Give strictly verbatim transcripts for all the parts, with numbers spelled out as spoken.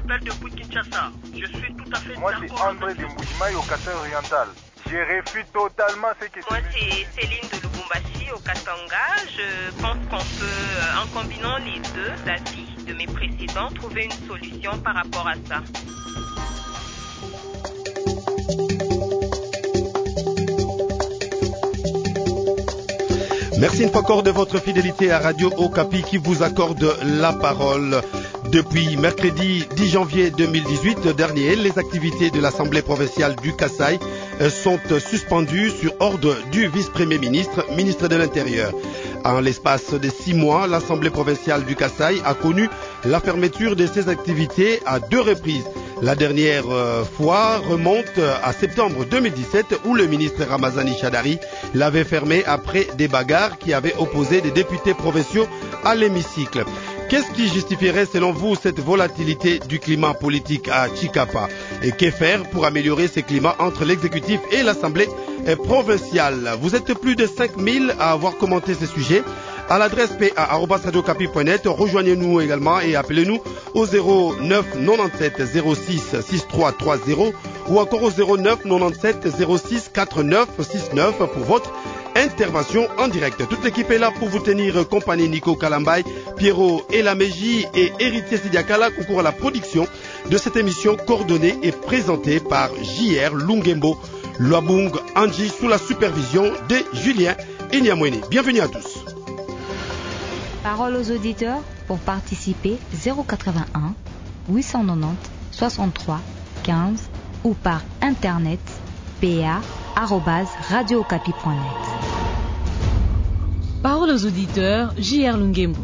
appelle depuis Kinshasa. Je suis tout à fait Moi, d'accord. c'est André de Mbujimaï au Kassai oriental. Je réfute totalement ce que... Moi, c'est Céline de Lubumbashi au Katanga. Je pense qu'on peut, en combinant les deux avis de mes précédents, trouver une solution par rapport à ça. Merci une fois encore de votre fidélité à Radio Okapi qui vous accorde la parole. Depuis mercredi dix janvier deux mille dix-huit dernier, les activités de l'Assemblée provinciale du Kassai sont suspendues sur ordre du vice-premier ministre, ministre de l'Intérieur. En l'espace de six mois, l'Assemblée provinciale du Kassai a connu la fermeture de ses activités à deux reprises. La dernière fois remonte à septembre deux mille dix-sept où le ministre Ramazani Chadari l'avait fermé après des bagarres qui avaient opposé des députés provinciaux à l'hémicycle. Qu'est-ce qui justifierait selon vous cette volatilité du climat politique à Chikapa? Et que faire pour améliorer ce climat entre l'exécutif et l'Assemblée provinciale? Vous êtes plus de cinq mille à avoir commenté ce sujet. À l'adresse p a arobase radio okapi point net, rejoignez-nous également et appelez-nous au zéro neuf quatre-vingt-dix-sept zéro six six trois trois zéro ou encore au zéro neuf quatre-vingt-dix-sept zéro six quatre-neuf six neuf pour votre intervention en direct. Toute l'équipe est là pour vous tenir compagnie. Nico Kalambay, Pierrot Elameji et Héritier Sidiakala concourent à la production de cette émission coordonnée et présentée par J R Lungembo Loabung Anji sous la supervision de Julien Inyamwene. Bienvenue à tous. Parole aux auditeurs pour participer zéro quatre-vingt-un huit cent quatre-vingt-dix soixante-trois quinze ou par internet p a arobase radio okapi point net. Parole aux auditeurs, J R Lungembo.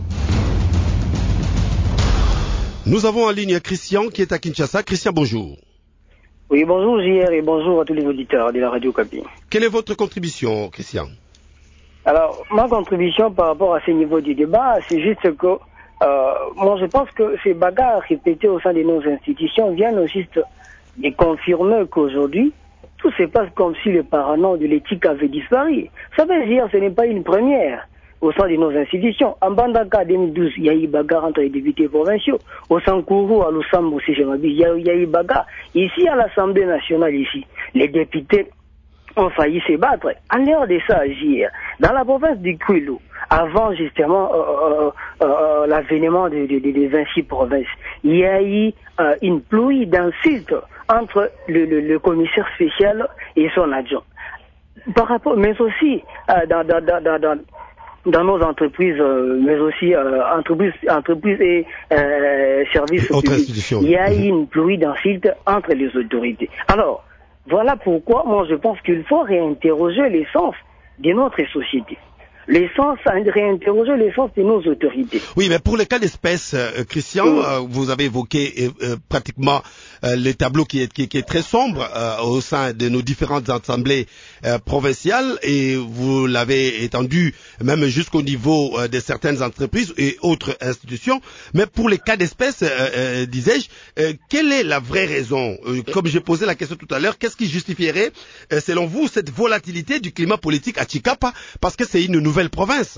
Nous avons en ligne Christian qui est à Kinshasa. Christian, bonjour. Oui, bonjour J R et bonjour à tous les auditeurs de la radio Okapi. Quelle est votre contribution, Christian? Alors, ma contribution par rapport à ce niveau du débat, c'est juste que euh, moi je pense que ces bagarres répétées au sein de nos institutions viennent juste de confirmer qu'aujourd'hui, tout se passe comme si le parano de l'éthique avait disparu. Ça veut dire que ce n'est pas une première au sein de nos institutions. En Bandaka deux mille douze, il y a eu bagarre entre les députés provinciaux. Au Sankourou, à Lussambo, si je m'abuse, il y a eu bagarre. Ici, à l'Assemblée nationale, ici, les députés ont failli se battre. En dehors de ça, agir. Dans la province du Kwilu, avant justement euh, euh, euh, l'avènement des de, de, de vingt-six provinces, il y a eu euh, une pluie d'insultes entre le, le, le commissaire spécial et son adjoint. Par rapport, mais aussi euh, dans, dans, dans, dans, dans nos entreprises, euh, mais aussi euh, entreprises, entreprises et euh, services publics, il y a eu une pluie d'insultes entre les autorités. Alors, voilà pourquoi moi je pense qu'il faut réinterroger l'essence de notre société. L'essence, réinterroger l'essence de nos autorités. Oui, mais pour le cas d'espèce, euh, Christian, oui. euh, vous avez évoqué euh, pratiquement euh, le tableau qui est, qui, qui est très sombre euh, au sein de nos différentes assemblées euh, provinciales et vous l'avez étendu même jusqu'au niveau euh, de certaines entreprises et autres institutions. Mais pour les cas d'espèce, euh, euh, disais-je, euh, quelle est la vraie raison euh, Comme j'ai posé la question tout à l'heure, qu'est-ce qui justifierait, euh, selon vous, cette volatilité du climat politique à Chikapa? Parce que c'est une nouvelle province.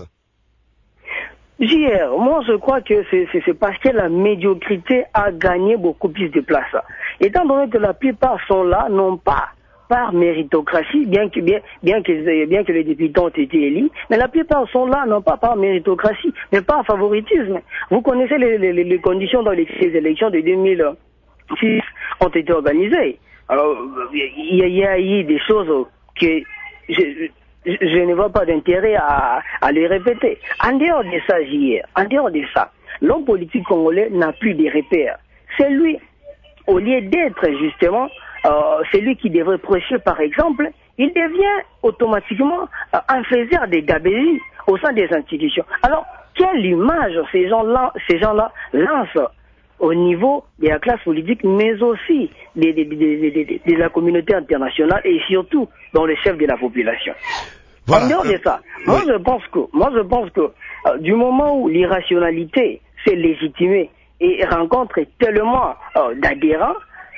J R, moi je crois que c'est parce que la médiocrité a gagné beaucoup plus de place. Étant donné que la plupart sont là, non pas par méritocratie, bien que, bien, bien que, bien que les députés ont été élus, mais la plupart sont là, non pas par méritocratie, mais par favoritisme. Vous connaissez les, les, les conditions dans les, les élections de deux mille six ont été organisées. Alors, il y, y a eu des choses que je, je ne vois pas d'intérêt à, à les répéter. En dehors de ça, J R, en dehors de ça, l'homme politique congolais n'a plus de repères. C'est lui, au lieu d'être justement euh, celui qui devrait prêcher par exemple, il devient automatiquement euh, un faiseur de gabegie au sein des institutions. Alors, quelle image ces gens-là, ces gens-là lancent au niveau de la classe politique, mais aussi de, de, de, de, de, de la communauté internationale et surtout dans les chefs de la population. Voilà. En dehors de ça, moi oui. je pense que, moi je pense que euh, du moment où l'irrationalité s'est légitimée et rencontre tellement euh, d'adhérents,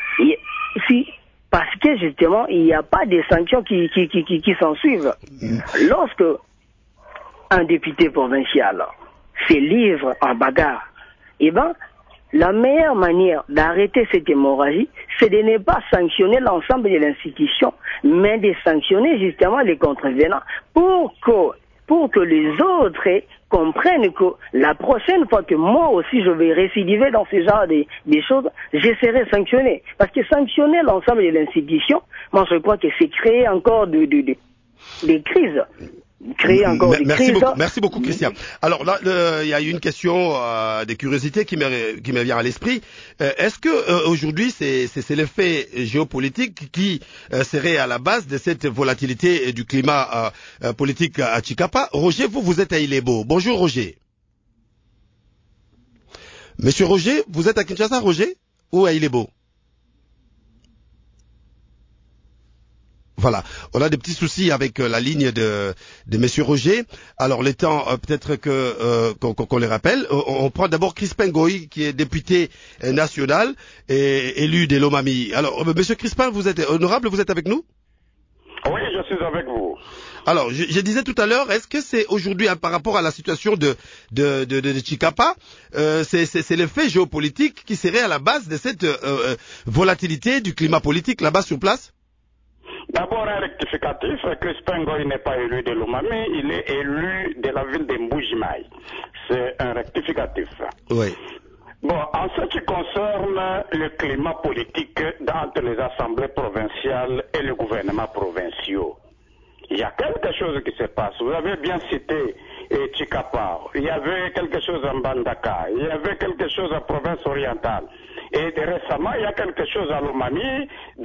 si parce que justement il n'y a pas de sanctions qui qui qui qui, qui s'en suivent. Lorsque un député provincial se livre en bagarre, eh ben la meilleure manière d'arrêter cette hémorragie, c'est de ne pas sanctionner l'ensemble de l'institution, mais de sanctionner justement les contrevenants pour que, pour que les autres comprennent que la prochaine fois que moi aussi je vais récidiver dans ce genre de, de choses, je serai sanctionné. Parce que sanctionner l'ensemble de l'institution, moi je crois que c'est créer encore de, de, de, des crises. Créer encore des merci crises. Beaucoup, merci beaucoup, Christian. Alors là, il y a une question euh, de curiosité qui me, qui me vient à l'esprit. Euh, est-ce que euh, aujourd'hui, c'est, c'est, c'est l'effet géopolitique qui euh, serait à la base de cette volatilité du climat euh, politique à Chikapa? Roger, vous, vous êtes à Ilebo. Bonjour, Roger. Monsieur Roger, vous êtes à Kinshasa, Roger, ou à Ilebo? Voilà, on a des petits soucis avec euh, la ligne de, de Monsieur Roger. Alors, les temps, euh, peut-être que euh, qu'on, qu'on les rappelle. On, on prend d'abord Crispin Goy, qui est député euh, national et élu de Lomami. Alors, euh, Monsieur Crispin, vous êtes honorable, vous êtes avec nous? Oui, je suis avec vous. Alors, je, je disais tout à l'heure, est-ce que c'est aujourd'hui, hein, par rapport à la situation de de de, de, de Chikapa, euh, c'est, c'est, c'est l'effet géopolitique qui serait à la base de cette euh, euh, volatilité du climat politique là-bas sur place? D'abord, un rectificatif, Crispin Goy n'est pas élu de Lomami, il est élu de la ville de Mbujimaï. C'est un rectificatif. Oui. Bon, en ce qui concerne le climat politique entre les assemblées provinciales et le gouvernement provinciaux, il y a quelque chose qui se passe. Vous avez bien cité eh, Chikapa, il y avait quelque chose en Bandaka, il y avait quelque chose en province orientale. Et récemment, il y a quelque chose à Lomami,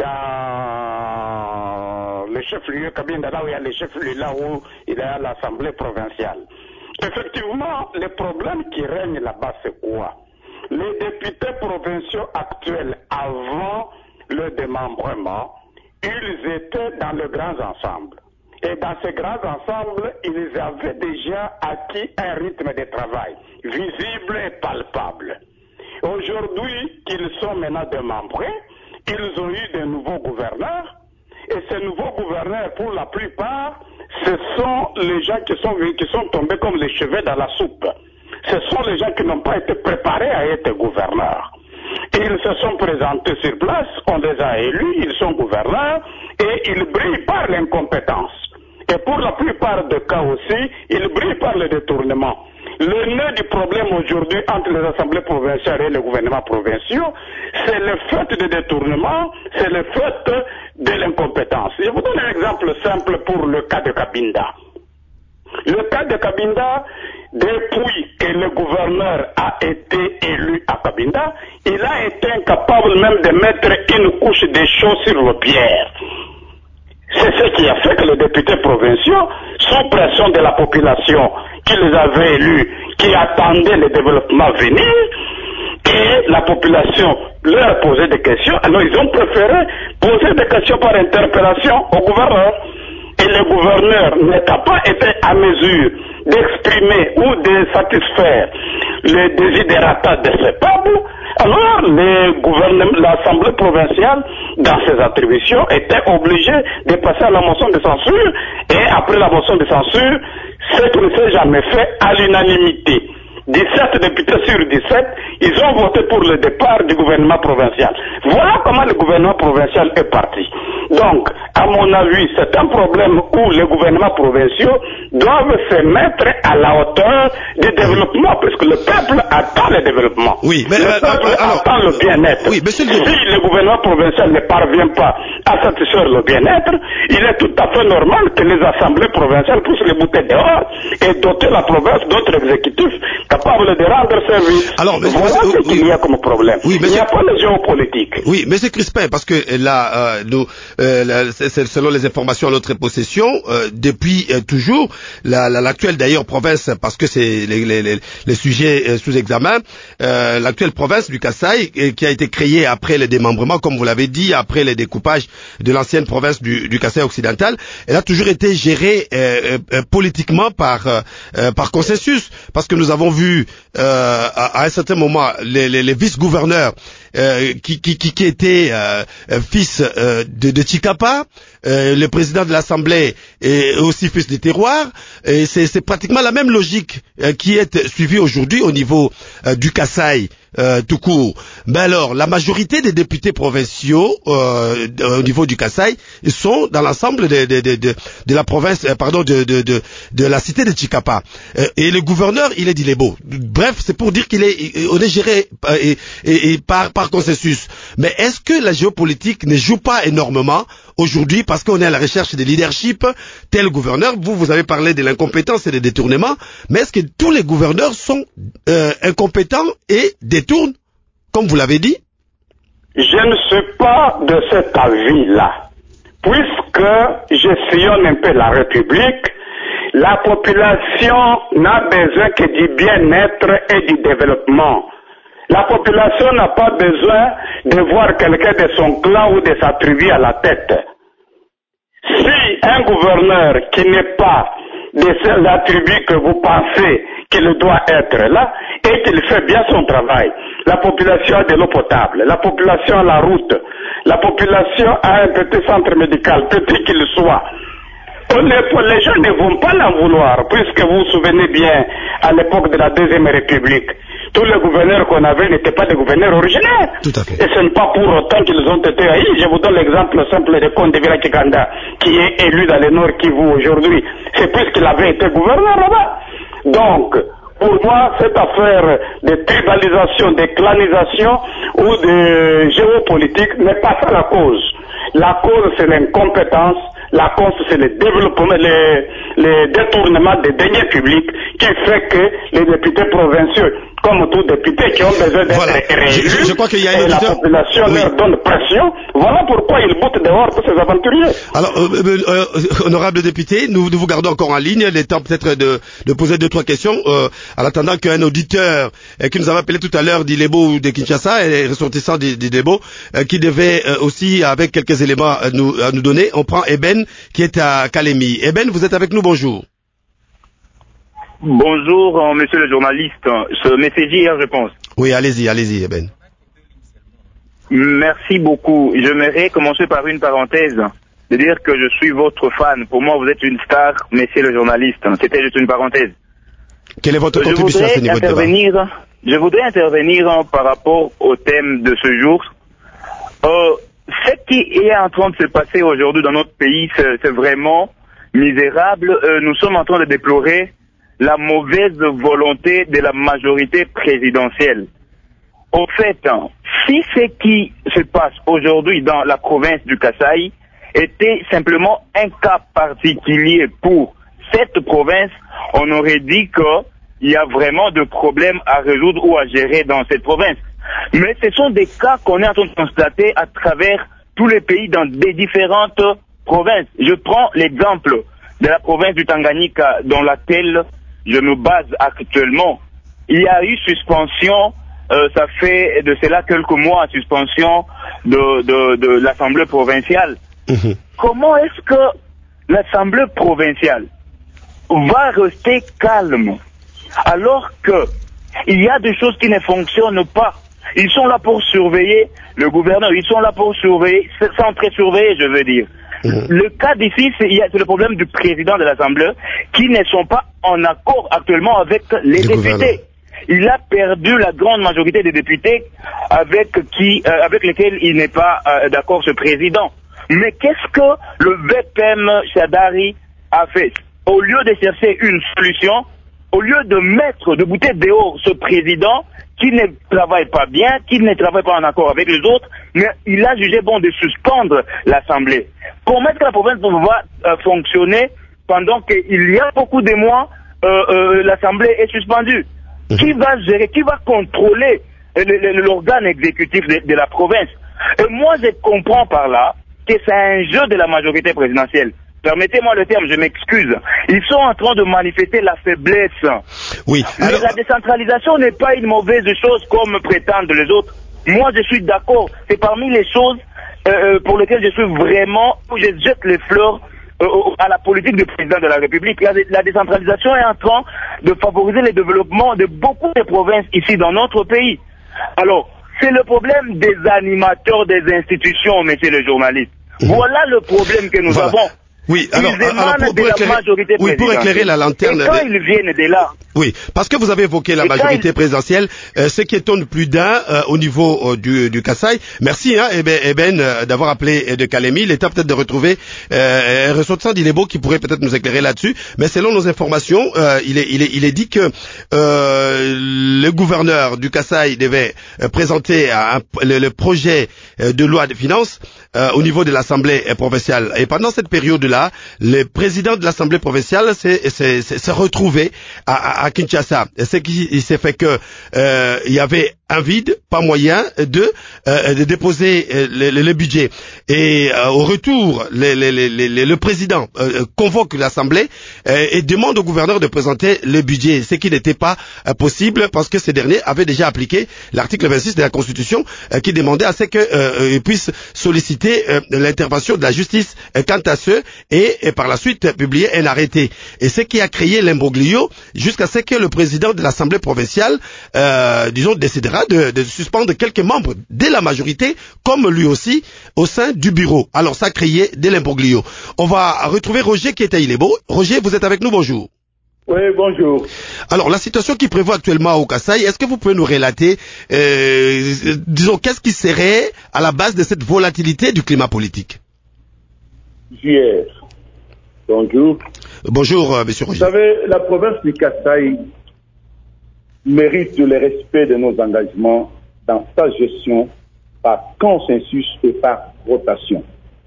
dans le chef-lieu Kabinda, là où il y a le chef-lieu, là où il y a l'Assemblée provinciale. Effectivement, le problème qui règne là-bas, c'est quoi? Les députés provinciaux actuels, avant le démembrement, ils étaient dans le grand ensemble. Et dans ces grands ensembles, ils avaient déjà acquis un rythme de travail visible et palpable. Aujourd'hui, qu'ils sont maintenant démembrés, ils ont eu de nouveaux gouverneurs, et ces nouveaux gouverneurs, pour la plupart, ce sont les gens qui sont, qui sont tombés comme les cheveux dans la soupe. Ce sont les gens qui n'ont pas été préparés à être gouverneurs. Ils se sont présentés sur place, on les a élus, ils sont gouverneurs, et ils brillent par l'incompétence. Et pour la plupart des cas aussi, ils brillent par le détournement. Le nœud du problème aujourd'hui entre les assemblées provinciales et les gouvernements provinciaux, c'est le fait de détournement, c'est le fait de l'incompétence. Je vous donne un exemple simple pour le cas de Kabinda. Le cas de Kabinda, depuis que le gouverneur a été élu à Kabinda, il a été incapable même de mettre une couche de chaux sur le pierre. C'est ce qui a fait que les députés provinciaux, sous pression de la population qui les avait élus, qui attendait le développement venir, et la population leur posait des questions, alors ils ont préféré poser des questions par interpellation au gouverneur. Et le gouverneur n'étant pas été à mesure d'exprimer ou de satisfaire les desiderata de ce peuple, alors l'Assemblée provinciale, dans ses attributions, était obligée de passer à la motion de censure, et après la motion de censure, ce qui ne s'est jamais fait à l'unanimité. dix-sept députés sur dix-sept, ils ont voté pour le départ du gouvernement provincial. Voilà comment le gouvernement provincial est parti. Donc, à mon avis, c'est un problème où les gouvernements provinciaux doivent se mettre à la hauteur du développement, puisque le peuple attend le développement. Oui, mais le euh, peuple alors, attend le bien-être. Oui, monsieur si le gouvernement provincial ne parvient pas à satisfaire le bien-être, il est tout à fait normal que les assemblées provinciales puissent les bouter dehors et doter la province d'autres exécutifs capables de rendre service. Alors, mais, voilà mais, ce qu'il oui, y a comme problème. Oui, il n'y a pas de géopolitique. Oui, mais c'est Crispin, parce que là, euh, nous, euh, là, c'est, c'est selon les informations à notre possession, euh, depuis euh, toujours, la, la, l'actuelle d'ailleurs province, parce que c'est les, les, les, les sujets euh, sous examen, euh, l'actuelle province du Kasaï, euh, qui a été créée après le démembrement, comme vous l'avez dit, après le découpage de l'ancienne province du, du Kasaï occidental, elle a toujours été gérée euh, euh, politiquement par, euh, par consensus, parce que nous avons vu euh, à, à un certain moment les, les, les vice-gouverneurs euh, qui, qui, qui, qui était euh, fils euh, de, de Tshikapa, euh, le président de l'Assemblée est aussi fils des terroirs, et c'est, c'est pratiquement la même logique euh, qui est suivie aujourd'hui au niveau euh, du Kasaï. Euh, tout court. Mais alors, la majorité des députés provinciaux euh, au niveau du Kasaï sont dans l'ensemble de, de, de, de, de la province, euh, pardon, de, de, de, de la cité de Tshikapa. Euh, et le gouverneur, il est d'Ilebo. Bref, c'est pour dire qu'il est, on est géré euh, et, et, et par, par consensus. Mais est-ce que la géopolitique ne joue pas énormément aujourd'hui parce qu'on est à la recherche de leadership? Tel gouverneur, vous, vous avez parlé de l'incompétence et des détournements, mais est-ce que tous les gouverneurs sont euh, incompétents et détournent, comme vous l'avez dit? Je ne suis pas de cet avis-là. Puisque je sillonne un peu la République, la population n'a besoin que du bien-être et du développement. La population n'a pas besoin de voir quelqu'un de son clan ou de sa tribu à la tête. Si un gouverneur qui n'est pas de la tribu que vous pensez qu'il doit être là, et qu'il fait bien son travail, la population a de l'eau potable, la population a la route, la population a un petit centre médical, petit qu'il soit. Les gens ne vont pas l'en vouloir, puisque vous vous souvenez bien, à l'époque de la Deuxième République, tous les gouverneurs qu'on avait n'étaient pas des gouverneurs originaires. Tout à fait. Et ce n'est pas pour autant qu'ils ont été haïs. Je vous donne l'exemple simple de Kondevila Kikanda, qui est élu dans le Nord Kivu aujourd'hui. C'est puisqu'il avait été gouverneur là-bas. Donc, pour moi, cette affaire de tribalisation, de clanisation ou de géopolitique n'est pas ça la cause. La cause, c'est l'incompétence. La cause, c'est le développement, le, le détournement des deniers publics qui fait que les députés provinciaux, comme tous députés qui ont besoin d'être voilà. réélus, je, je crois qu'il y a et auditeur... la population oui. leur donne pression, voilà pourquoi ils boutent dehors tous ces aventuriers. Alors, euh, euh, euh, honorable député, nous, nous vous gardons encore en ligne. Il est temps peut-être de, de poser deux, trois questions, euh, en attendant qu'un auditeur euh, qui nous avait appelé tout à l'heure d'Ilebo ou de Kinshasa, et ressortissant d'Ilebo, euh, qui devait euh, aussi, avec quelques éléments à nous, à nous donner. On prend Eben, qui est à Kalemi. Eben, vous êtes avec nous, bonjour. Bonjour, monsieur le journaliste. Ce message hier, je pense. Oui, allez-y, allez-y, Eben. Merci beaucoup. J'aimerais commencer par une parenthèse, de dire que je suis votre fan. Pour moi, vous êtes une star, monsieur le journaliste. C'était juste une parenthèse. Quelle est votre contribution à ce niveau de débat? Je voudrais intervenir par rapport au thème de ce jour. Euh, ce qui est en train de se passer aujourd'hui dans notre pays, c'est vraiment misérable. Euh, nous sommes en train de déplorer la mauvaise volonté de la majorité présidentielle. Au fait, si ce qui se passe aujourd'hui dans la province du Kasaï était simplement un cas particulier pour cette province, on aurait dit qu'il y a vraiment de problèmes à résoudre ou à gérer dans cette province. Mais ce sont des cas qu'on est en train de constater à travers tous les pays dans des différentes provinces. Je prends l'exemple de la province du Tanganyika dans laquelle je me base actuellement. Il y a eu suspension, euh, ça fait de cela quelques mois, suspension de, de, de l'Assemblée provinciale. Mmh. Comment est-ce que l'Assemblée provinciale va rester calme alors que il y a des choses qui ne fonctionnent pas? Ils sont là pour surveiller le gouverneur, ils sont là pour surveiller, sans très surveiller, je veux dire. Le cas d'ici, c'est, c'est le problème du président de l'Assemblée qui ne sont pas en accord actuellement avec les du députés. Gouvernement. Il a perdu la grande majorité des députés avec qui, euh, avec lesquels il n'est pas euh, d'accord, ce président. Mais qu'est-ce que le V P M Shadari a fait? Au lieu de chercher une solution, au lieu de mettre, de bouter dehors ce président qui ne travaille pas bien, qui ne travaille pas en accord avec les autres, mais il a jugé bon de suspendre l'Assemblée. Comment est-ce que la province va euh, fonctionner pendant qu'il y a beaucoup de mois, euh, euh, l'Assemblée est suspendue? Mmh. Qui va gérer, qui va contrôler l'organe exécutif de, de la province? Et moi, je comprends par là que c'est un jeu de la majorité présidentielle. Permettez-moi le terme, je m'excuse. Ils sont en train de manifester la faiblesse. Oui. Alors... Mais la décentralisation n'est pas une mauvaise chose comme prétendent les autres. Moi, je suis d'accord. C'est parmi les choses euh, pour lesquelles je suis vraiment, où je jette les fleurs euh, à la politique du président de la République. La, la décentralisation est en train de favoriser le développement de beaucoup de provinces ici dans notre pays. Alors, c'est le problème des animateurs des institutions, monsieur le journaliste. Mmh. Voilà le problème que nous voilà. avons. Oui, alors, ils alors pour, pour, éclairer, oui, pour éclairer la lanterne. Et quand de... ils viennent de là. Oui, parce que vous avez évoqué la et majorité il... présidentielle, euh, ce qui étonne plus d'un euh, au niveau euh, du, du Kasaï. Merci, hein, Eben, Eben euh, d'avoir appelé euh, de Kalemi. Il est temps peut-être de retrouver euh, un ressortissant d'Ilebo qui pourrait peut-être nous éclairer là-dessus. Mais selon nos informations, euh, il, est, il, est, il est dit que euh, le gouverneur du Kasaï devait euh, présenter un, le, le projet euh, de loi de finances euh, au niveau de l'Assemblée euh, provinciale. Et pendant cette période-là, le président de l'Assemblée provinciale s'est, s'est, s'est retrouvé à, à, à Kinshasa. Ce qui il s'est fait que euh, il y avait un vide, pas moyen de, euh, de déposer euh, le, le, le budget. Et euh, au retour, le, le, le, le président euh, convoque l'Assemblée euh, et demande au gouverneur de présenter le budget, ce qui n'était pas euh, possible parce que ces derniers avaient déjà appliqué l'article vingt-six de la Constitution euh, qui demandait à ce qu'ils euh, puissent solliciter euh, l'intervention de la justice euh, quant à ceux et, et par la suite publier un arrêté. Et ce qui a créé l'imbroglio jusqu'à ce que le président de l'Assemblée provinciale, euh, disons, décidera De, de suspendre quelques membres de la majorité, comme lui aussi, au sein du bureau. Alors, ça a créé de l'imbroglio. On va retrouver Roger qui est à Ilebo. Roger, vous êtes avec nous, bonjour. Oui, bonjour. Alors, la situation qui prévaut actuellement au Kasaï, est-ce que vous pouvez nous relater, euh, disons, qu'est-ce qui serait à la base de cette volatilité du climat politique? Hier. Bonjour. Bonjour, euh, monsieur Roger. Vous savez, la province du Kasaï mérite le respect de nos engagements dans sa gestion par consensus et par rotation.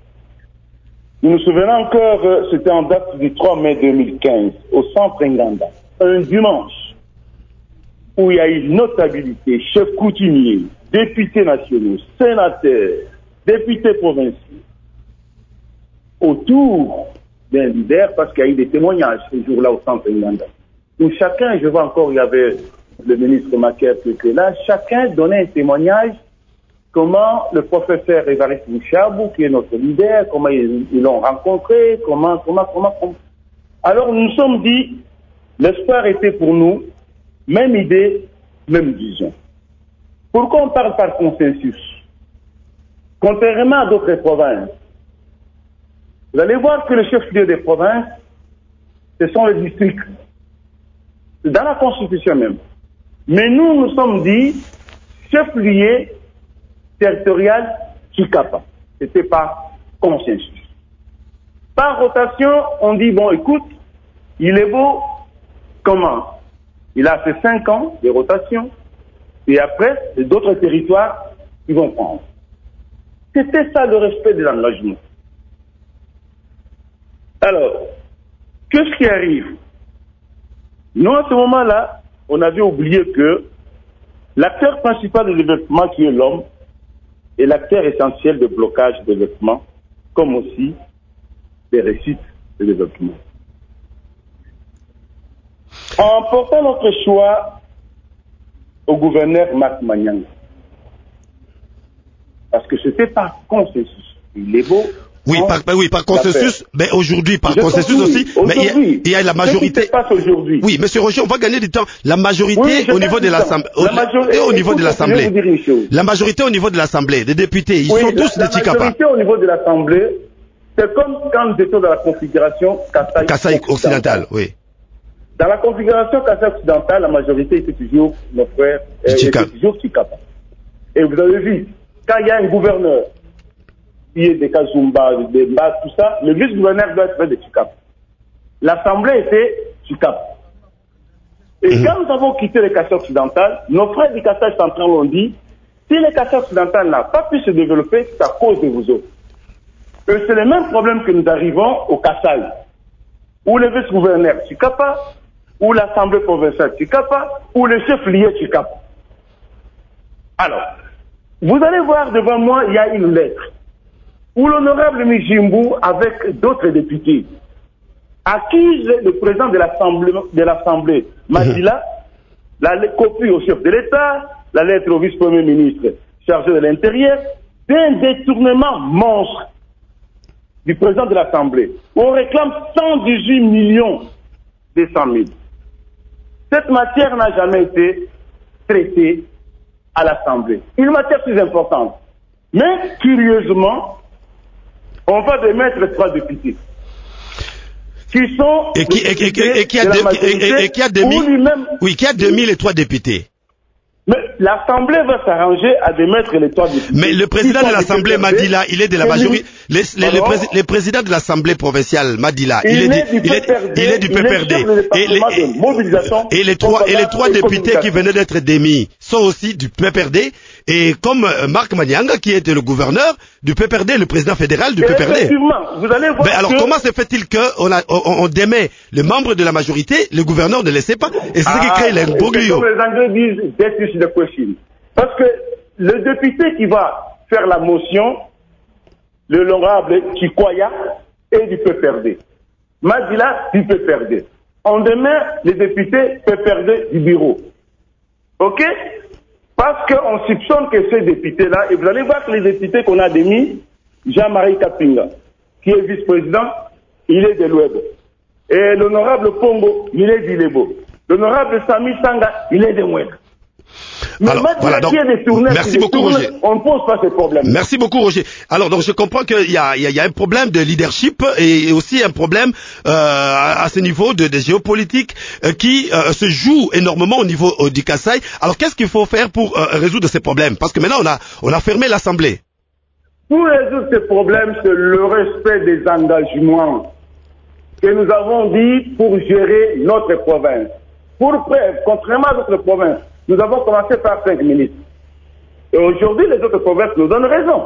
Nous nous souvenons encore, c'était en date du trois mai deux mille quinze, au centre Nganda, un dimanche, où il y a eu notabilité, chefs coutumiers, députés nationaux, sénateurs, députés provinciaux, autour d'un leader, parce qu'il y a eu des témoignages ce jour-là au centre Nganda. Où chacun, je vois encore, il y avait le ministre Macaire qui était là, chacun donnait un témoignage comment le professeur Évariste Bouchabou, qui est notre leader, comment ils, ils l'ont rencontré, comment, comment, comment, comment. Alors nous nous sommes dit, l'espoir était pour nous, même idée, même vision. Pourquoi on parle par consensus? Contrairement à d'autres provinces, vous allez voir que le chef-lieu des provinces, ce sont les districts. C'est dans la Constitution même. Mais nous, nous sommes dit, chef-lieu territorial Chikapa. C'était par consensus. Par rotation, on dit, bon, écoute, il est beau, comment? Il a fait cinq ans de rotation, et après, d'autres territoires, ils vont prendre. C'était ça le respect de l'engagement. Alors, qu'est-ce qui arrive? Nous, à ce moment-là, on avait oublié que l'acteur principal du développement, qui est l'homme, est l'acteur essentiel de blocage du développement, comme aussi des réussites de développement. En portant notre choix au gouverneur Marc Magnang, parce que c'était par consensus, il est beau. Oui, par, oui, par consensus, mais aujourd'hui, par je consensus aussi, mais il y, a, il y a la majorité. Ce qui se passe aujourd'hui. Oui, monsieur Roger, on va gagner du temps. La majorité oui, au niveau de l'Assemblée, au, majorité, au niveau de l'Assemblée. La majorité au niveau de l'Assemblée, des députés, ils oui, sont tous des Chikapa. La majorité au niveau de l'Assemblée, c'est comme quand nous étions dans la configuration Kasaï, Kasaï occidental, oui. Dans la configuration Kasaï occidental, la majorité était toujours nos frères, euh, était toujours Chikapa. Et vous avez vu, quand il y a un gouverneur, des Kazumba, des Mbas, tout ça, le vice-gouverneur doit être fait de Chikapa. L'Assemblée était Chikapa. Et mmh. quand nous avons quitté le Kasaï occidental, nos frères du Kasaï central ont dit, si le Kasaï occidental n'a pas pu se développer, c'est à cause de vous autres. Et c'est le même problème que nous arrivons au Kasaï, où le vice-gouverneur Chikapa, ou l'Assemblée provinciale Chikapa, ou le chef lié Chikapa. Alors, vous allez voir devant moi, il y a une lettre où l'honorable Mijimbu, avec d'autres députés, accuse le président de l'Assemblée, de l'Assemblée, Madila, la copie au chef de l'État, la lettre au vice-premier ministre chargé de l'Intérieur, d'un détournement monstre du président de l'Assemblée. On réclame cent dix-huit millions deux cent mille. Cette matière n'a jamais été traitée à l'Assemblée. Une matière plus importante. Mais, curieusement, on va démettre trois députés. Qui sont... Et qui, et, et, et, qui a deux, et, et qui a deux mille, oui, qui a deux mille et trois députés. Mais l'Assemblée va s'arranger à démettre les trois députés. Mais le président de l'Assemblée, Madila, il est de la majorité. Les, les, les, prés, les présidents de l'Assemblée provinciale, Madila, il, il, est, du, il, est, il est du P P R D. Et les, et les trois, et les trois députés qui venaient d'être démis sont aussi du P P R D. Et comme Marc Manianga, qui était le gouverneur du P P R D, le président fédéral du P P R D. Effectivement, vous allez voir. Mais alors, que... comment se fait-il qu'on on, on démet le membre de la majorité, le gouverneur ne le sait pas, et c'est ah, ce qui crée l'imbroglio. Comme les Anglais disent, that is the question. Parce que le député qui va faire la motion, le l'honorable Kikoya, est du P P R D. Madila, du P P R D. On démet les députés P P R D du bureau. Ok? Parce qu'on soupçonne que ces députés-là, et vous allez voir que les députés qu'on a démis, Jean-Marie Kapinga, qui est vice-président, il est de l'Oueb. Et l'honorable Pongo, il est d'Ilebo. L'honorable Sami Sanga, il est de Mouek. Mais alors, voilà, donc, tournées, merci beaucoup, tournées, Roger. On ne pose pas ces problèmes. Merci beaucoup, Roger. Alors, donc, je comprends qu'il y a, il y a, il y a un problème de leadership et aussi un problème euh, à ce niveau de, de géopolitique euh, qui euh, se joue énormément au niveau euh, du Kasaï. Alors, qu'est-ce qu'il faut faire pour euh, résoudre ces problèmes? Parce que maintenant, on a, on a fermé l'Assemblée. Pour résoudre ces problèmes, c'est le respect des engagements que nous avons dit pour gérer notre province. Pour preuve, contrairement à d'autres provinces, nous avons commencé par cinq ministres. Et aujourd'hui, les autres provinces nous donnent raison.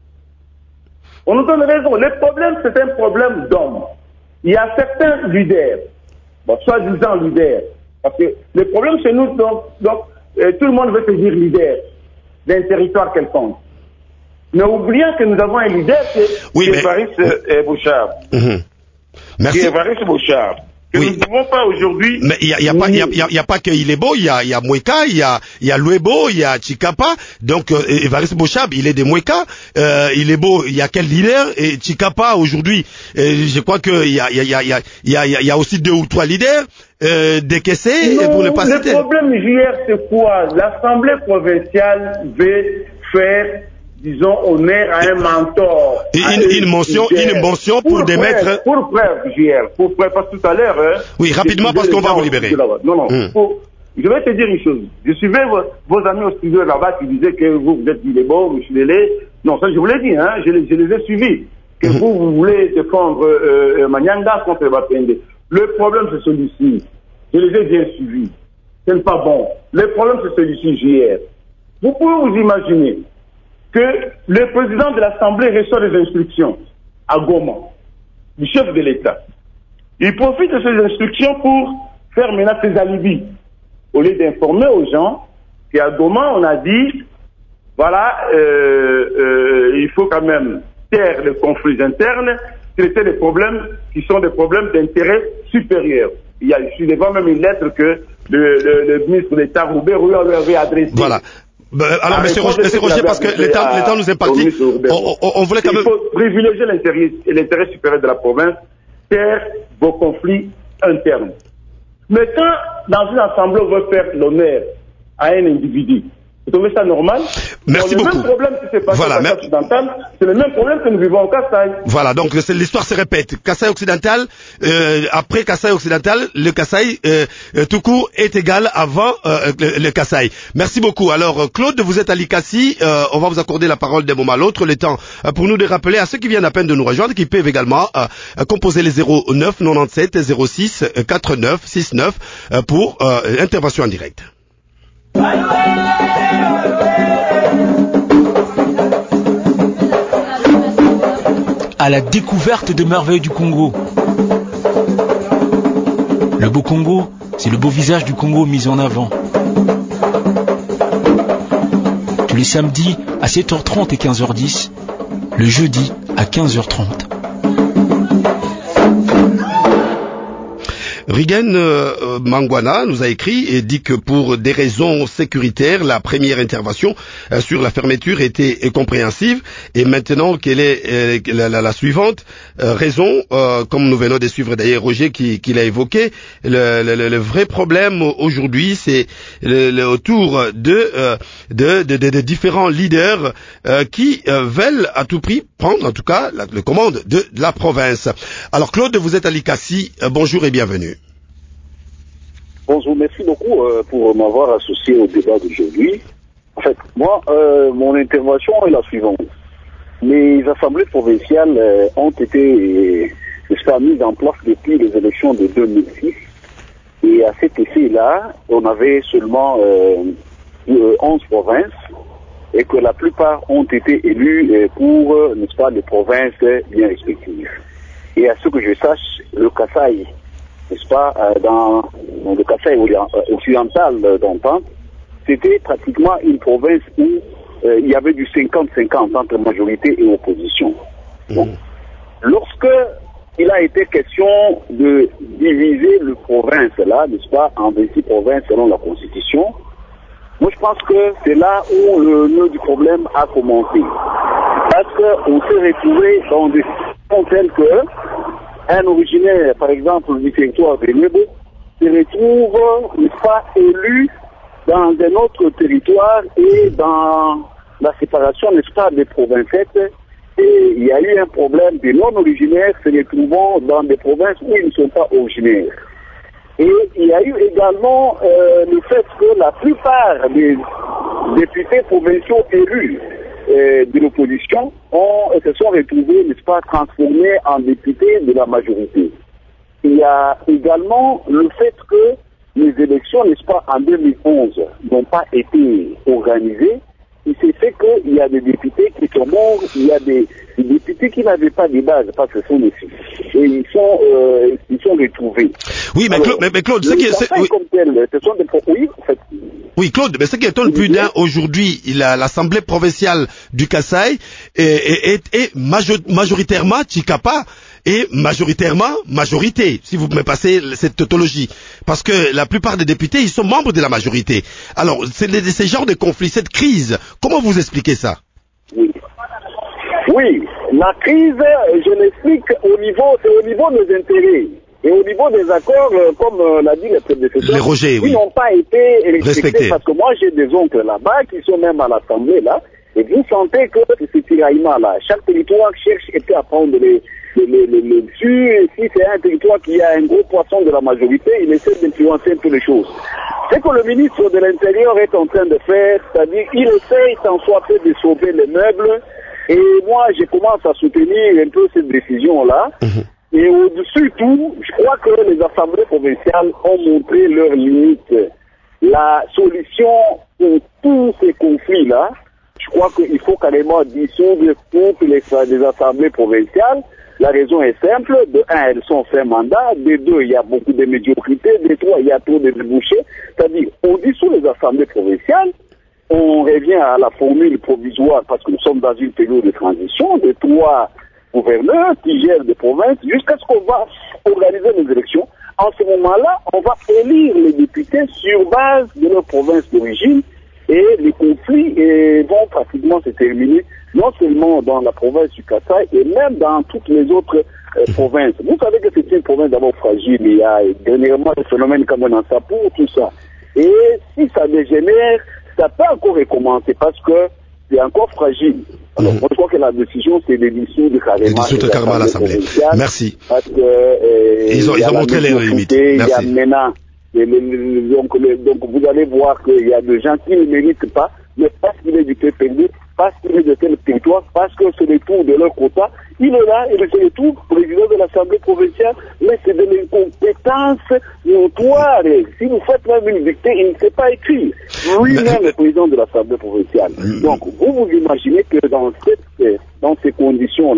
On nous donne raison. Le problème, c'est un problème d'hommes. Il y a certains leaders, bon, soi-disant leaders, parce que le problème chez nous, donc, donc euh, tout le monde veut se dire leader d'un territoire quelconque. Mais oublions que nous avons un leader, c'est oui, Évariste mais... Bouchard. Mmh. Merci. C'est Évariste Bouchard. Que oui. Nous ne pouvons pas aujourd'hui. Mais il y a, y a pas, il y a, y a, y a pas que Ilebo, il y a, il y a Mweka, il y a, il y a Luebo, il y a Chikapa. Donc euh, Évariste Bouchard, il est de Mweka. Euh, Ilebo, il y a quel leader? Et Chikapa aujourd'hui, euh, je crois que il y a, il y a, il y a, il y a, il y a aussi deux ou trois leaders. Euh, décaissés pour ne pas citer. Le problème hier, c'est quoi? L'Assemblée provinciale veut faire, disons, honneur à un mentor. Et une, une, une mention, une mention pour, pour démettre. Pour preuve, J R, pour preuve, parce que tout à l'heure. Hein, oui, rapidement, parce qu'on va vous libérer. Non, non. Hum. Pour, je vais te dire une chose. Je suivais vos, vos amis au studio là-bas qui disaient que vous, vous êtes Ilebo, M. Lélé. Non, ça, je vous l'ai dit, hein, je, je les ai suivis. Que hum. vous, vous voulez défendre euh, euh, Manianga contre Bapende. Le problème, c'est celui-ci. Je les ai bien suivis. Ce n'est pas bon. Le problème, c'est celui-ci, J R. Vous pouvez vous imaginer que le président de l'Assemblée reçoit des instructions à Goma, du chef de l'État. Il profite de ces instructions pour faire maintenant ses alibis. Au lieu d'informer aux gens qu'à Goma, on a dit, voilà, euh, euh, il faut quand même taire les conflits internes, traiter les problèmes qui sont des problèmes d'intérêt supérieur. Il y a, je suis devant même une lettre que le, le, le ministre d'État Robert Rouillard lui avait adressée. Voilà. Ben, alors, monsieur Roger, monsieur Roger, parce que le temps, le temps nous est parti, on, on, on voulait quand même... Il faut privilégier l'intérêt, l'intérêt supérieur de la province, taire vos conflits internes. Mais quand, dans une assemblée, on veut faire l'honneur à un individu, vous trouvez ça normal? Merci bon, beaucoup. Le même problème qui s'est passé voilà, au Kasaï occidental, c'est le même problème que nous vivons au Kasaï. Voilà, donc l'histoire se répète. Kasaï occidental, euh, après Kasaï occidental, le Kasaï euh, euh, tout court est égal avant euh, le, le Kasaï. Merci beaucoup. Alors Claude, vous êtes à l'Ikassi, euh, on va vous accorder la parole d'un moment à l'autre, le temps euh, pour nous de rappeler à ceux qui viennent à peine de nous rejoindre, qui peuvent également euh, composer les zéro neuf quatre-vingt-dix-sept zéro six quarante-neuf soixante-neuf euh, pour euh, intervention en direct. À la découverte des merveilles du Congo. Le beau Congo, c'est le beau visage du Congo mis en avant. Tous les samedis à sept heures trente et quinze heures dix, le jeudi à quinze heures trente. Rigen euh, Mangwana nous a écrit et dit que pour des raisons sécuritaires, la première intervention euh, sur la fermeture était compréhensive et maintenant quelle est euh, la, la, la suivante euh, raison, euh, comme nous venons de suivre d'ailleurs Roger qui, qui l'a évoqué, le, le, le vrai problème aujourd'hui c'est le, le, autour de, euh, de, de, de, de différents leaders euh, qui euh, veulent à tout prix prendre en tout cas la, la commande de, de la province. Alors Claude, vous êtes à Likasi, euh, bonjour et bienvenue. Bonjour, merci beaucoup euh, pour m'avoir associé au débat d'aujourd'hui. En fait, moi, euh, mon intervention est la suivante. Les assemblées provinciales euh, ont été, euh, n'est-ce pas, mises en place depuis les élections de deux mille six. Et à cet effet-là, on avait seulement euh, onze provinces et que la plupart ont été élues euh, pour, euh, n'est-ce pas, les provinces bien respectives. Et à ce que je sache, le Kasaï, n'est-ce pas, euh, dans, dans le Kasaï occidental euh, d'antan, c'était pratiquement une province où euh, il y avait du cinquante cinquante entre majorité et opposition. Donc, lorsque il a été question de diviser le province là, n'est-ce pas, en vingt-six provinces selon la Constitution, moi je pense que c'est là où le nœud du problème a commencé. Parce qu'on s'est retrouvé dans des situations telles que un originaire, par exemple, du territoire de Nebo, se retrouve, n'est-ce pas, élu dans un autre territoire et dans la séparation, n'est-ce pas, des provinces. Et il y a eu un problème des non-originaires se retrouvant dans des provinces où ils ne sont pas originaires. Et il y a eu également euh, le fait que la plupart des députés provinciaux élus euh, de l'opposition ont, se sont retrouvés, n'est-ce pas, transformés en députés de la majorité. Il y a également le fait que les élections, n'est-ce pas, en deux mille onze n'ont pas été organisées. Il s'est fait qu'il y a des députés qui sont morts, il y a des, des députés qui n'avaient pas de base, parce que ce sont des filles. Et ils sont, euh, ils sont retrouvés. Oui, mais, Alors, Claude, mais, mais Claude, c'est qui est, oui. Comme tel, ce sont des oui, en fait. Oui, Claude, mais ce qui étonne plus d'un aujourd'hui, l'Assemblée provinciale du Kasaï est, est, est, est major, majoritairement Tshikapa et majoritairement majorité, si vous me passez cette tautologie. Parce que la plupart des députés, ils sont membres de la majorité. Alors, c'est ce genre de conflit, cette crise, comment vous expliquez ça? Oui. Oui, la crise, je l'explique au niveau, c'est au niveau des intérêts. Et au niveau des accords, euh, comme euh, l'a dit le prédécesseur, les Roger, oui, ils n'ont pas été respectés. Parce que moi, j'ai des oncles là-bas qui sont même à l'Assemblée, là. Et vous sentez que c'est ce tiraillement-là. Chaque territoire cherche à prendre les, les, les, les, les dessus. Et si c'est un territoire qui a un gros poisson de la majorité, il essaie d'influencer un peu les choses. C'est que le ministre de l'Intérieur est en train de faire, c'est-à-dire il essaye tant soit peu de sauver les meubles. Et moi, je commence à soutenir un peu cette décision-là. Mmh. Et au-dessus de tout, je crois que les assemblées provinciales ont montré leurs limites. La solution pour tous ces conflits-là, je crois qu'il faut carrément dissoudre toutes les, les assemblées provinciales. La raison est simple. De un, elles sont fait mandat. De deux, il y a beaucoup de médiocrité. De trois, il y a trop de débouchés. C'est-à-dire, on dissout les assemblées provinciales. On revient à la formule provisoire parce que nous sommes dans une période de transition. De trois gouverneurs qui gèrent des provinces jusqu'à ce qu'on va organiser les élections. En ce moment-là, on va élire les députés sur base de leur province d'origine et les conflits eh, vont pratiquement se terminer non seulement dans la province du Kasaï et même dans toutes les autres euh, provinces. Vous savez que c'est une province d'abord fragile. Il y a dernièrement des phénomènes comme un Ansapou, tout ça. Et si ça dégénère, ça peut encore recommencer parce que c'est encore fragile. Alors, mmh. moi, je crois que la décision, c'est de dissoudre carrément, dissoudre carrément l'Assemblée. Merci. Parce que, euh, ils ont, ils ont montré les limites. Merci. Il y a maintenant, les, les, les, donc, les, donc, vous allez voir qu'il y a des gens qui ne méritent pas, mais parce qu'il est du P P D, parce qu'il est de tel territoire, parce que c'est le tour de leur quota, il est là et c'est le tour président de l'Assemblée provinciale, mais c'est de l'incompétence notoire. Si vous faites même une dictée, il ne sait pas écrire. Lui-même est président de l'Assemblée provinciale. Donc, vous vous imaginez que dans, cette, dans ces conditions-là,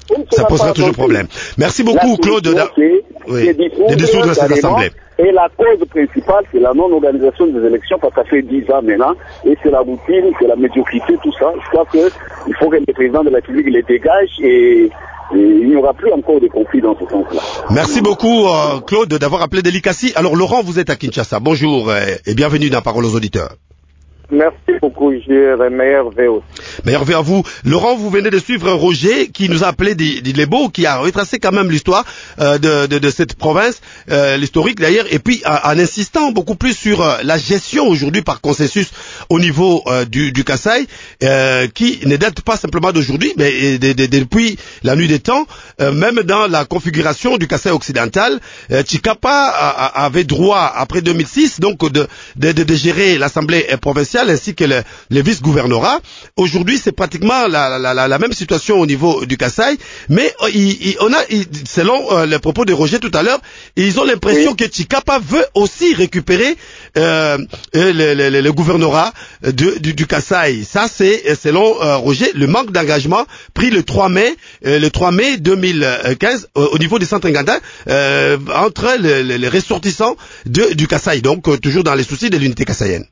Ça posera toujours problème. Merci beaucoup, Claude, de, oui, de dissoudre cette assemblée. Et la cause principale, c'est la non-organisation des élections, parce que ça fait dix ans maintenant, et c'est la routine, c'est la médiocrité, tout ça. Je crois qu'il faut que le président de la République les dégage et, et il n'y aura plus encore de conflits dans ce sens-là. Merci beaucoup, euh, Claude, d'avoir appelé Delikassi. Alors, Laurent, vous êtes à Kinshasa. Bonjour euh, et bienvenue dans Parole aux auditeurs. Merci beaucoup, J R, meilleur V aussi. Meilleur V à vous. Laurent, vous venez de suivre Roger, qui nous a appelé d'Ilebo, qui a retracé quand même l'histoire euh, de, de, de cette province, euh, l'historique d'ailleurs, et puis en, en insistant beaucoup plus sur euh, la gestion aujourd'hui par consensus au niveau euh, du, du Kasaï, euh, qui ne date pas simplement d'aujourd'hui, mais de, de, de, depuis la nuit des temps, euh, même dans la configuration du Kasaï occidental, euh, Tshikapa a, a, avait droit, après deux mille six, donc de, de, de, de gérer l'Assemblée provinciale ainsi que le, le vice-gouvernorat. Aujourd'hui, c'est pratiquement la, la, la, la même situation au niveau du Kasaï, mais euh, il, il, on a, il, selon euh, les propos de Roger tout à l'heure, ils ont l'impression oui. que Tshikapa veut aussi récupérer euh, le, le, le gouvernorat de, du, du Kasaï. Ça, c'est selon euh, Roger le manque d'engagement pris le trois mai, euh, le trois mai deux mille quinze euh, au niveau des centres Nganda euh, entre les, les, les ressortissants de, du Kasaï, donc euh, toujours dans les soucis de l'unité kassaïenne.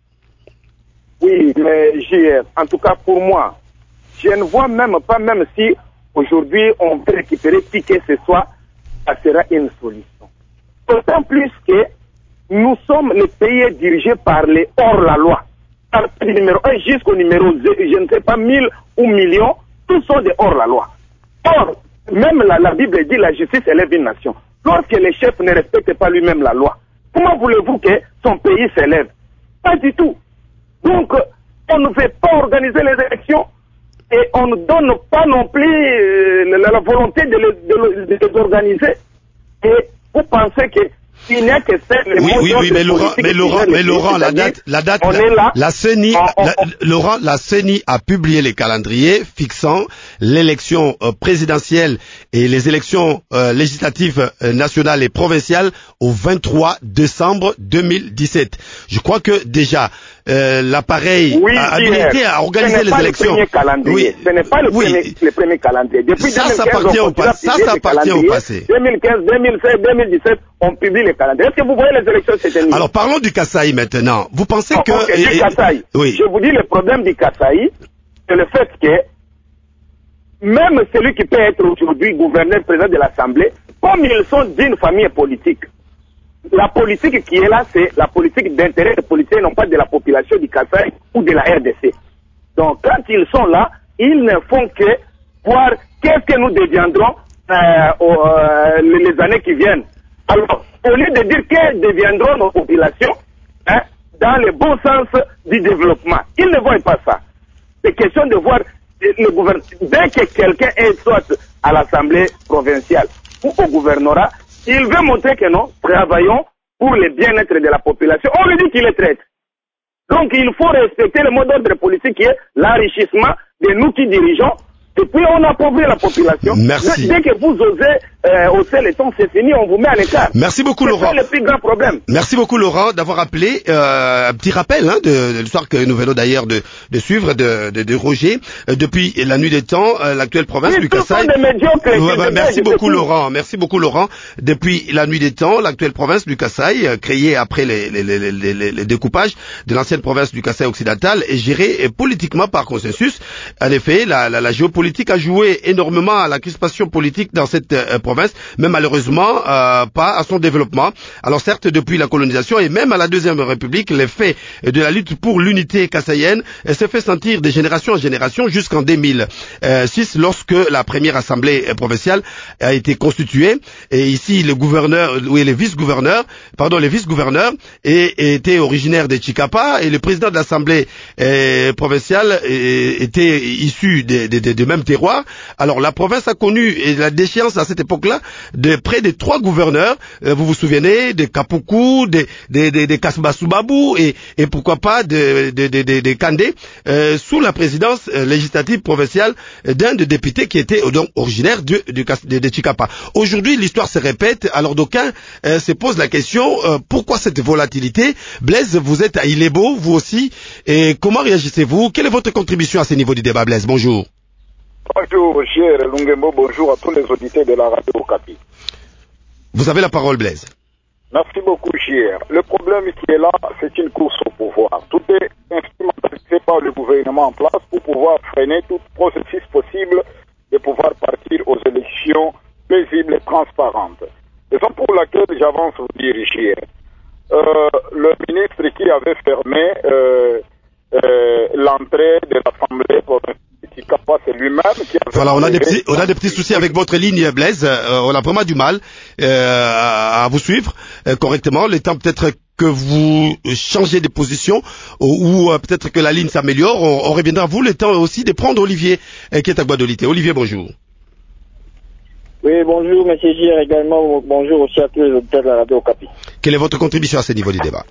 Oui, mais J R, en tout cas pour moi, je ne vois même pas, même si aujourd'hui on peut récupérer qui que ce soit, ça sera une solution. D'autant plus que nous sommes les pays dirigés par les hors-la-loi. Du numéro un jusqu'au numéro zéro, je ne sais pas, mille ou millions, tous sont des hors-la-loi. Or, même la, la Bible dit la justice élève une nation. Lorsque le chef ne respecte pas lui-même la loi, comment voulez-vous que son pays s'élève? Pas du tout. Donc, on ne fait pas organiser les élections et on ne donne pas non plus euh, la, la volonté de les, de, de les organiser. Et vous pensez que il n'y a que ça. Oui, oui, oui, mais Laurent, mais Laurent, mais Laurent, la date, la date, on la, est là, la C E N I, on, on, la, Laurent, la C E N I a publié les calendriers fixant l'élection euh, présidentielle et les élections euh, législatives euh, nationales et provinciales au vingt-trois décembre deux mille dix-sept. Je crois que déjà euh, l'appareil oui, a habilité à organiser les élections. Oui, ce n'est pas le, oui. premier, le premier calendrier. Depuis ça, deux mille quinze, ça appartient au passé. Ça, ça appartient au passé. deux mille quinze, deux mille seize, deux mille dix-sept, on publie les calendriers. Est-ce que vous voyez les élections cette année? Alors parlons du Kasaï maintenant. Vous pensez oh, que... Okay, et, du Kasaï. Oui. Je vous dis, le problème du Kasaï, c'est le fait que même celui qui peut être aujourd'hui gouverneur, président de l'Assemblée, comme ils sont d'une famille politique, la politique qui est là, c'est la politique d'intérêt des politiciens, non pas de la population du Kasaï ou de la R D C. Donc quand ils sont là, ils ne font que voir qu'est-ce que nous deviendrons euh, aux, euh, les années qui viennent. Alors, au lieu de dire que deviendront nos populations, hein, dans le bon sens du développement, ils ne voient pas ça. C'est question de voir le gouvernement. Dès que quelqu'un est soit à l'Assemblée provinciale ou au gouvernorat, il veut montrer que nous travaillons pour le bien-être de la population. On lui dit qu'il est traître. Donc il faut respecter le mot d'ordre politique qui est l'enrichissement de nous qui dirigeons. Et puis on appauvrit la population. Merci. Dès que vous osez euh, hausser les tons, c'est fini, on vous met à l'écart. Merci beaucoup Laurent. C'est le plus grand problème. Merci beaucoup Laurent d'avoir appelé. Euh, un petit rappel hein, de, de l'histoire que nous venons d'ailleurs de, de suivre de, de, de Roger. Euh, depuis la nuit des temps, euh, l'actuelle province oui, du Kasaï. Ouais, bah, merci beaucoup Laurent. Merci beaucoup Laurent. Depuis la nuit des temps, l'actuelle province du Kasaï, euh, créée après les, les, les, les, les, les découpages de l'ancienne province du Kasaï occidental, est gérée politiquement par consensus. En effet, la, la, la géopolitique a joué énormément à la crispation politique dans cette euh, province, mais malheureusement euh, pas à son développement. Alors certes, depuis la colonisation et même à la Deuxième République, l'effet de la lutte pour l'unité kassaïenne s'est fait sentir de génération en génération jusqu'en deux mille six, lorsque la première assemblée provinciale a été constituée. Et ici, le gouverneur, oui, les vice-gouverneurs, pardon, les vice-gouverneurs étaient originaires de Tshikapa et le président de l'assemblée euh, provinciale euh, était issu de, de, de, de même terroir. Alors la province a connu la déchéance à cette époque-là de près de trois gouverneurs. Euh, vous vous souvenez de Kapuku, de de de, de Kasbasubabou et et pourquoi pas de de de, de, de Kandé euh, sous la présidence euh, législative provinciale d'un des députés qui était donc originaire de de, de, de Tshikapa. Aujourd'hui, l'histoire se répète. Alors d'aucuns euh, se posent la question euh, pourquoi cette volatilité? Blaise, vous êtes à Ilebo, vous aussi, et comment réagissez-vous? Quelle est votre contribution à ce niveau du débat, Blaise? Bonjour. Bonjour, cher Lungembo, bonjour à tous les auditeurs de la radio Okapi. Vous avez la parole, Blaise. Merci beaucoup, cher. Le problème qui est là, c'est une course au pouvoir. Tout est instrumentalisé par le gouvernement en place pour pouvoir freiner tout processus possible de pouvoir partir aux élections paisibles et transparentes. Raison pour laquelle j'avance vous dire, cher. Euh, le ministre qui avait fermé euh, euh, l'entrée de l'Assemblée provinciale, c'est lui-même qui avait... Voilà, on a, des petits, on a des petits soucis avec votre ligne, Blaise. Euh, on a vraiment du mal euh, à vous suivre euh, correctement. Le temps peut-être que vous changez de position ou, ou euh, peut-être que la ligne s'améliore. On, on reviendra à vous. Le temps aussi de prendre Olivier euh, qui est à Guadolité. Olivier, bonjour. Oui, bonjour, M. Gir, également. Bonjour aussi à tous les auditeurs de la radio Okapi. Quelle est votre contribution à ce niveau du débat?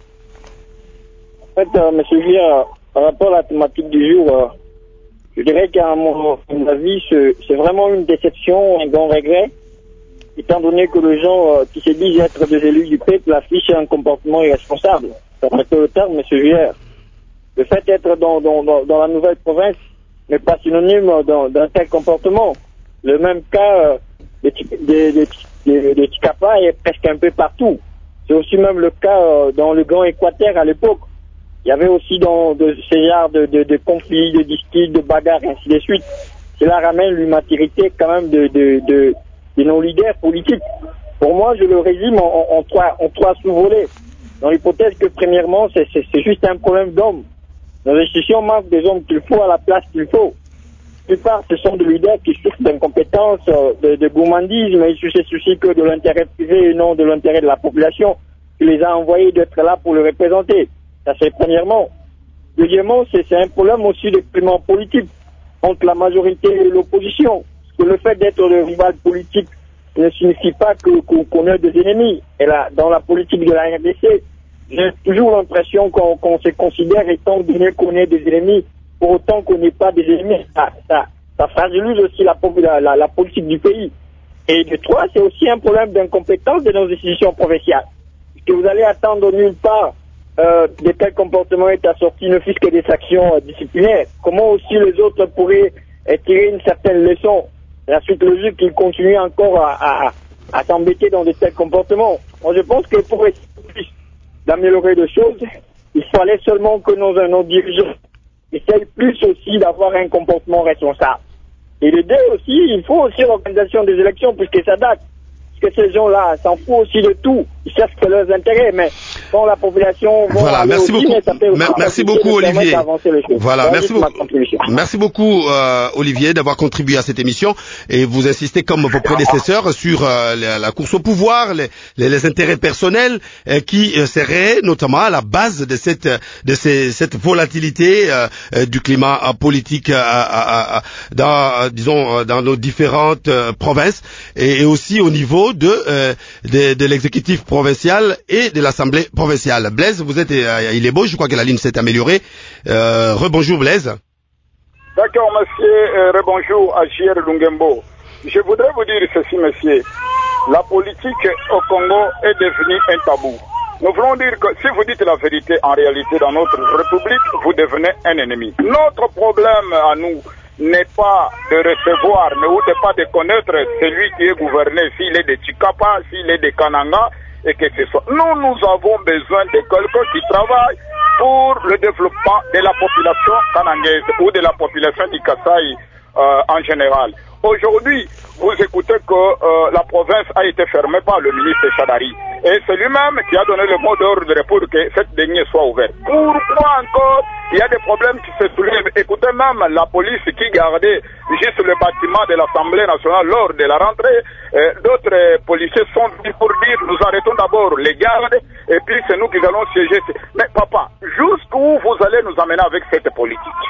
En fait, euh, M. Gir, par rapport à la thématique du jour... Euh, Je dirais qu'à mon avis, c'est vraiment une déception, un grand regret, étant donné que les gens euh, qui se disent être des élus du peuple affichent un comportement irresponsable. Ça reste le terme, M. Vuillère. Le fait d'être dans, dans, dans, dans la nouvelle province n'est pas synonyme d'un tel comportement. Le même cas euh, de, de, de, de, de Ticapa est presque un peu partout. C'est aussi même le cas euh, dans le Grand Équateur à l'époque. Il y avait aussi dans de, ces genres de, de, de conflits, de disputes, de bagarres, ainsi de suite. Cela ramène l'immaturité quand même de, de, de, de nos leaders politiques. Pour moi, je le résume en, en, en trois, en trois sous-volets. Dans l'hypothèse que, premièrement, c'est juste un problème d'hommes. Nos institutions manquent des hommes qu'il faut à la place qu'il faut. La plupart, ce sont des leaders qui souffrent d'incompétence, de, de gourmandisme, et se soucient que de l'intérêt privé et non de l'intérêt de la population, qui les a envoyés d'être là pour le représenter. Ça, c'est premièrement. Deuxièmement, c'est un problème aussi de climat politique entre la majorité et l'opposition. Parce que le fait d'être le rival politique ne signifie pas qu'on qu qu ait des ennemis. Et là, dans la politique de la R D C, j'ai toujours l'impression qu'on qu se considère étant donné qu'on est des ennemis, pour autant qu'on n'est pas des ennemis. Ça, ça, ça fragilise aussi la, la, la, la politique du pays. Et de trois, c'est aussi un problème d'incompétence de nos institutions provinciales. Parce que vous allez attendre nulle part Euh, de quel comportement est assorti ne fût-ce que des actions euh, disciplinaires. Comment aussi les autres pourraient euh, tirer une certaine leçon? La suite logique qu'ils continuent encore à, à, à s'embêter dans de tels comportements. Moi, je pense que pour essayer d'améliorer les choses, il fallait seulement que nos, nos dirigeants essayent plus aussi d'avoir un comportement responsable. Et le deux aussi, il faut aussi l'organisation des élections puisque ça date. Que ces gens-là s'en foutent aussi de tout. Ils cherchent que leurs intérêts, mais quand la population... Voilà, merci beaucoup. Merci beaucoup, Olivier. Voilà, merci beaucoup. Merci beaucoup, euh, Olivier, d'avoir contribué à cette émission et vous insistez comme vos prédécesseurs sur euh, la, la course au pouvoir, les, les, les intérêts personnels euh, qui euh, seraient notamment à la base de cette, de ces, cette volatilité euh, du climat euh, politique euh, euh, euh, dans, euh, disons, dans nos différentes euh, provinces et, et aussi au niveau de, euh, de, de l'exécutif provincial et de l'Assemblée provinciale. Blaise, vous êtes, euh, il est beau, je crois que la ligne s'est améliorée. Euh, rebonjour Blaise. D'accord, monsieur, euh, rebonjour à J R Lungembo. Je voudrais vous dire ceci, monsieur. La politique au Congo est devenue un tabou. Nous voulons dire que si vous dites la vérité, en réalité, dans notre République, vous devenez un ennemi. Notre problème à nous n'est pas de recevoir, mais ou de pas de connaître celui qui est gouverné, s'il est de Chikapa, s'il est de Kananga, et que ce soit. Nous, nous avons besoin de quelqu'un qui travaille pour le développement de la population kanangaise ou de la population du Kasaï euh, en général. Aujourd'hui, vous écoutez que euh, la province a été fermée par le ministre Chadari. Et c'est lui-même qui a donné le mot d'ordre pour que cette dernière soit ouverte. Pourquoi encore il y a des problèmes qui se soulèvent? Écoutez même la police qui gardait juste le bâtiment de l'Assemblée nationale lors de la rentrée. Euh, D'autres euh, policiers sont venus pour dire nous arrêtons d'abord les gardes et puis c'est nous qui allons siéger. Mais papa, jusqu'où vous allez nous amener avec cette politique?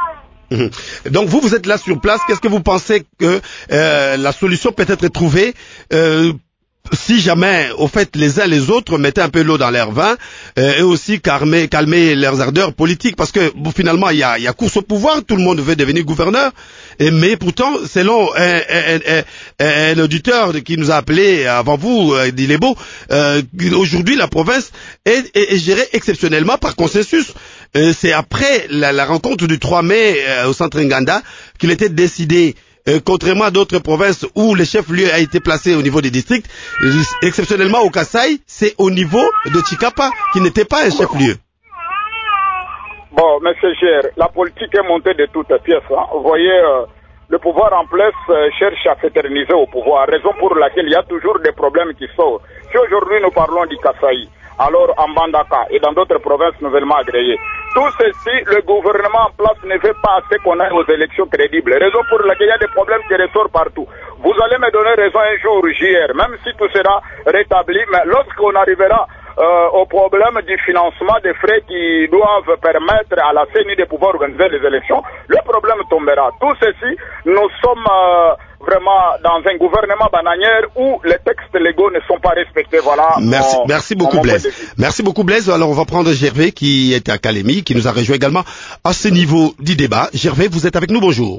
Donc vous, vous êtes là sur place. Qu'est-ce que vous pensez que euh, la solution peut être trouvée euh, si jamais, au fait, les uns les autres mettaient un peu l'eau dans leur vin euh, et aussi calmer, calmer leurs ardeurs politiques, parce que bon, finalement, il y a, y a course au pouvoir, tout le monde veut devenir gouverneur, et, mais pourtant, selon un, un, un, un auditeur qui nous a appelé avant vous, euh, dit Lebo, euh, aujourd'hui, la province est, est, est gérée exceptionnellement par consensus. Euh, C'est après la, la rencontre du trois mai euh, au centre Nganda qu'il était décidé euh, contrairement à d'autres provinces où le chef-lieu a été placé au niveau des districts, exceptionnellement au Kasaï, c'est au niveau de Chikapa qui n'était pas un chef-lieu. Bon, monsieur Gère, la politique est montée de toutes pièces. Hein. Vous voyez, euh, le pouvoir en place euh, cherche à s'éterniser au pouvoir, raison pour laquelle il y a toujours des problèmes qui sortent. Si aujourd'hui nous parlons du Kasaï, alors en Bandaka et dans d'autres provinces nouvellement agréées, tout ceci, le gouvernement en place ne veut pas assez qu'on aille aux élections crédibles, raison pour laquelle il y a des problèmes qui ressortent partout. Vous allez me donner raison un jour, J R, même si tout sera rétabli, mais lorsqu'on arrivera Euh, au problème du financement des frais qui doivent permettre à la C E N I de pouvoir organiser les élections, le problème tombera. Tout ceci, nous sommes euh, vraiment dans un gouvernement bananière où les textes légaux ne sont pas respectés. Voilà. Merci, mon, merci beaucoup Blaise. Merci beaucoup Blaise. Alors on va prendre Gervais qui est à Calémie, qui nous a rejoint également à ce niveau du débat. Gervais, vous êtes avec nous, bonjour.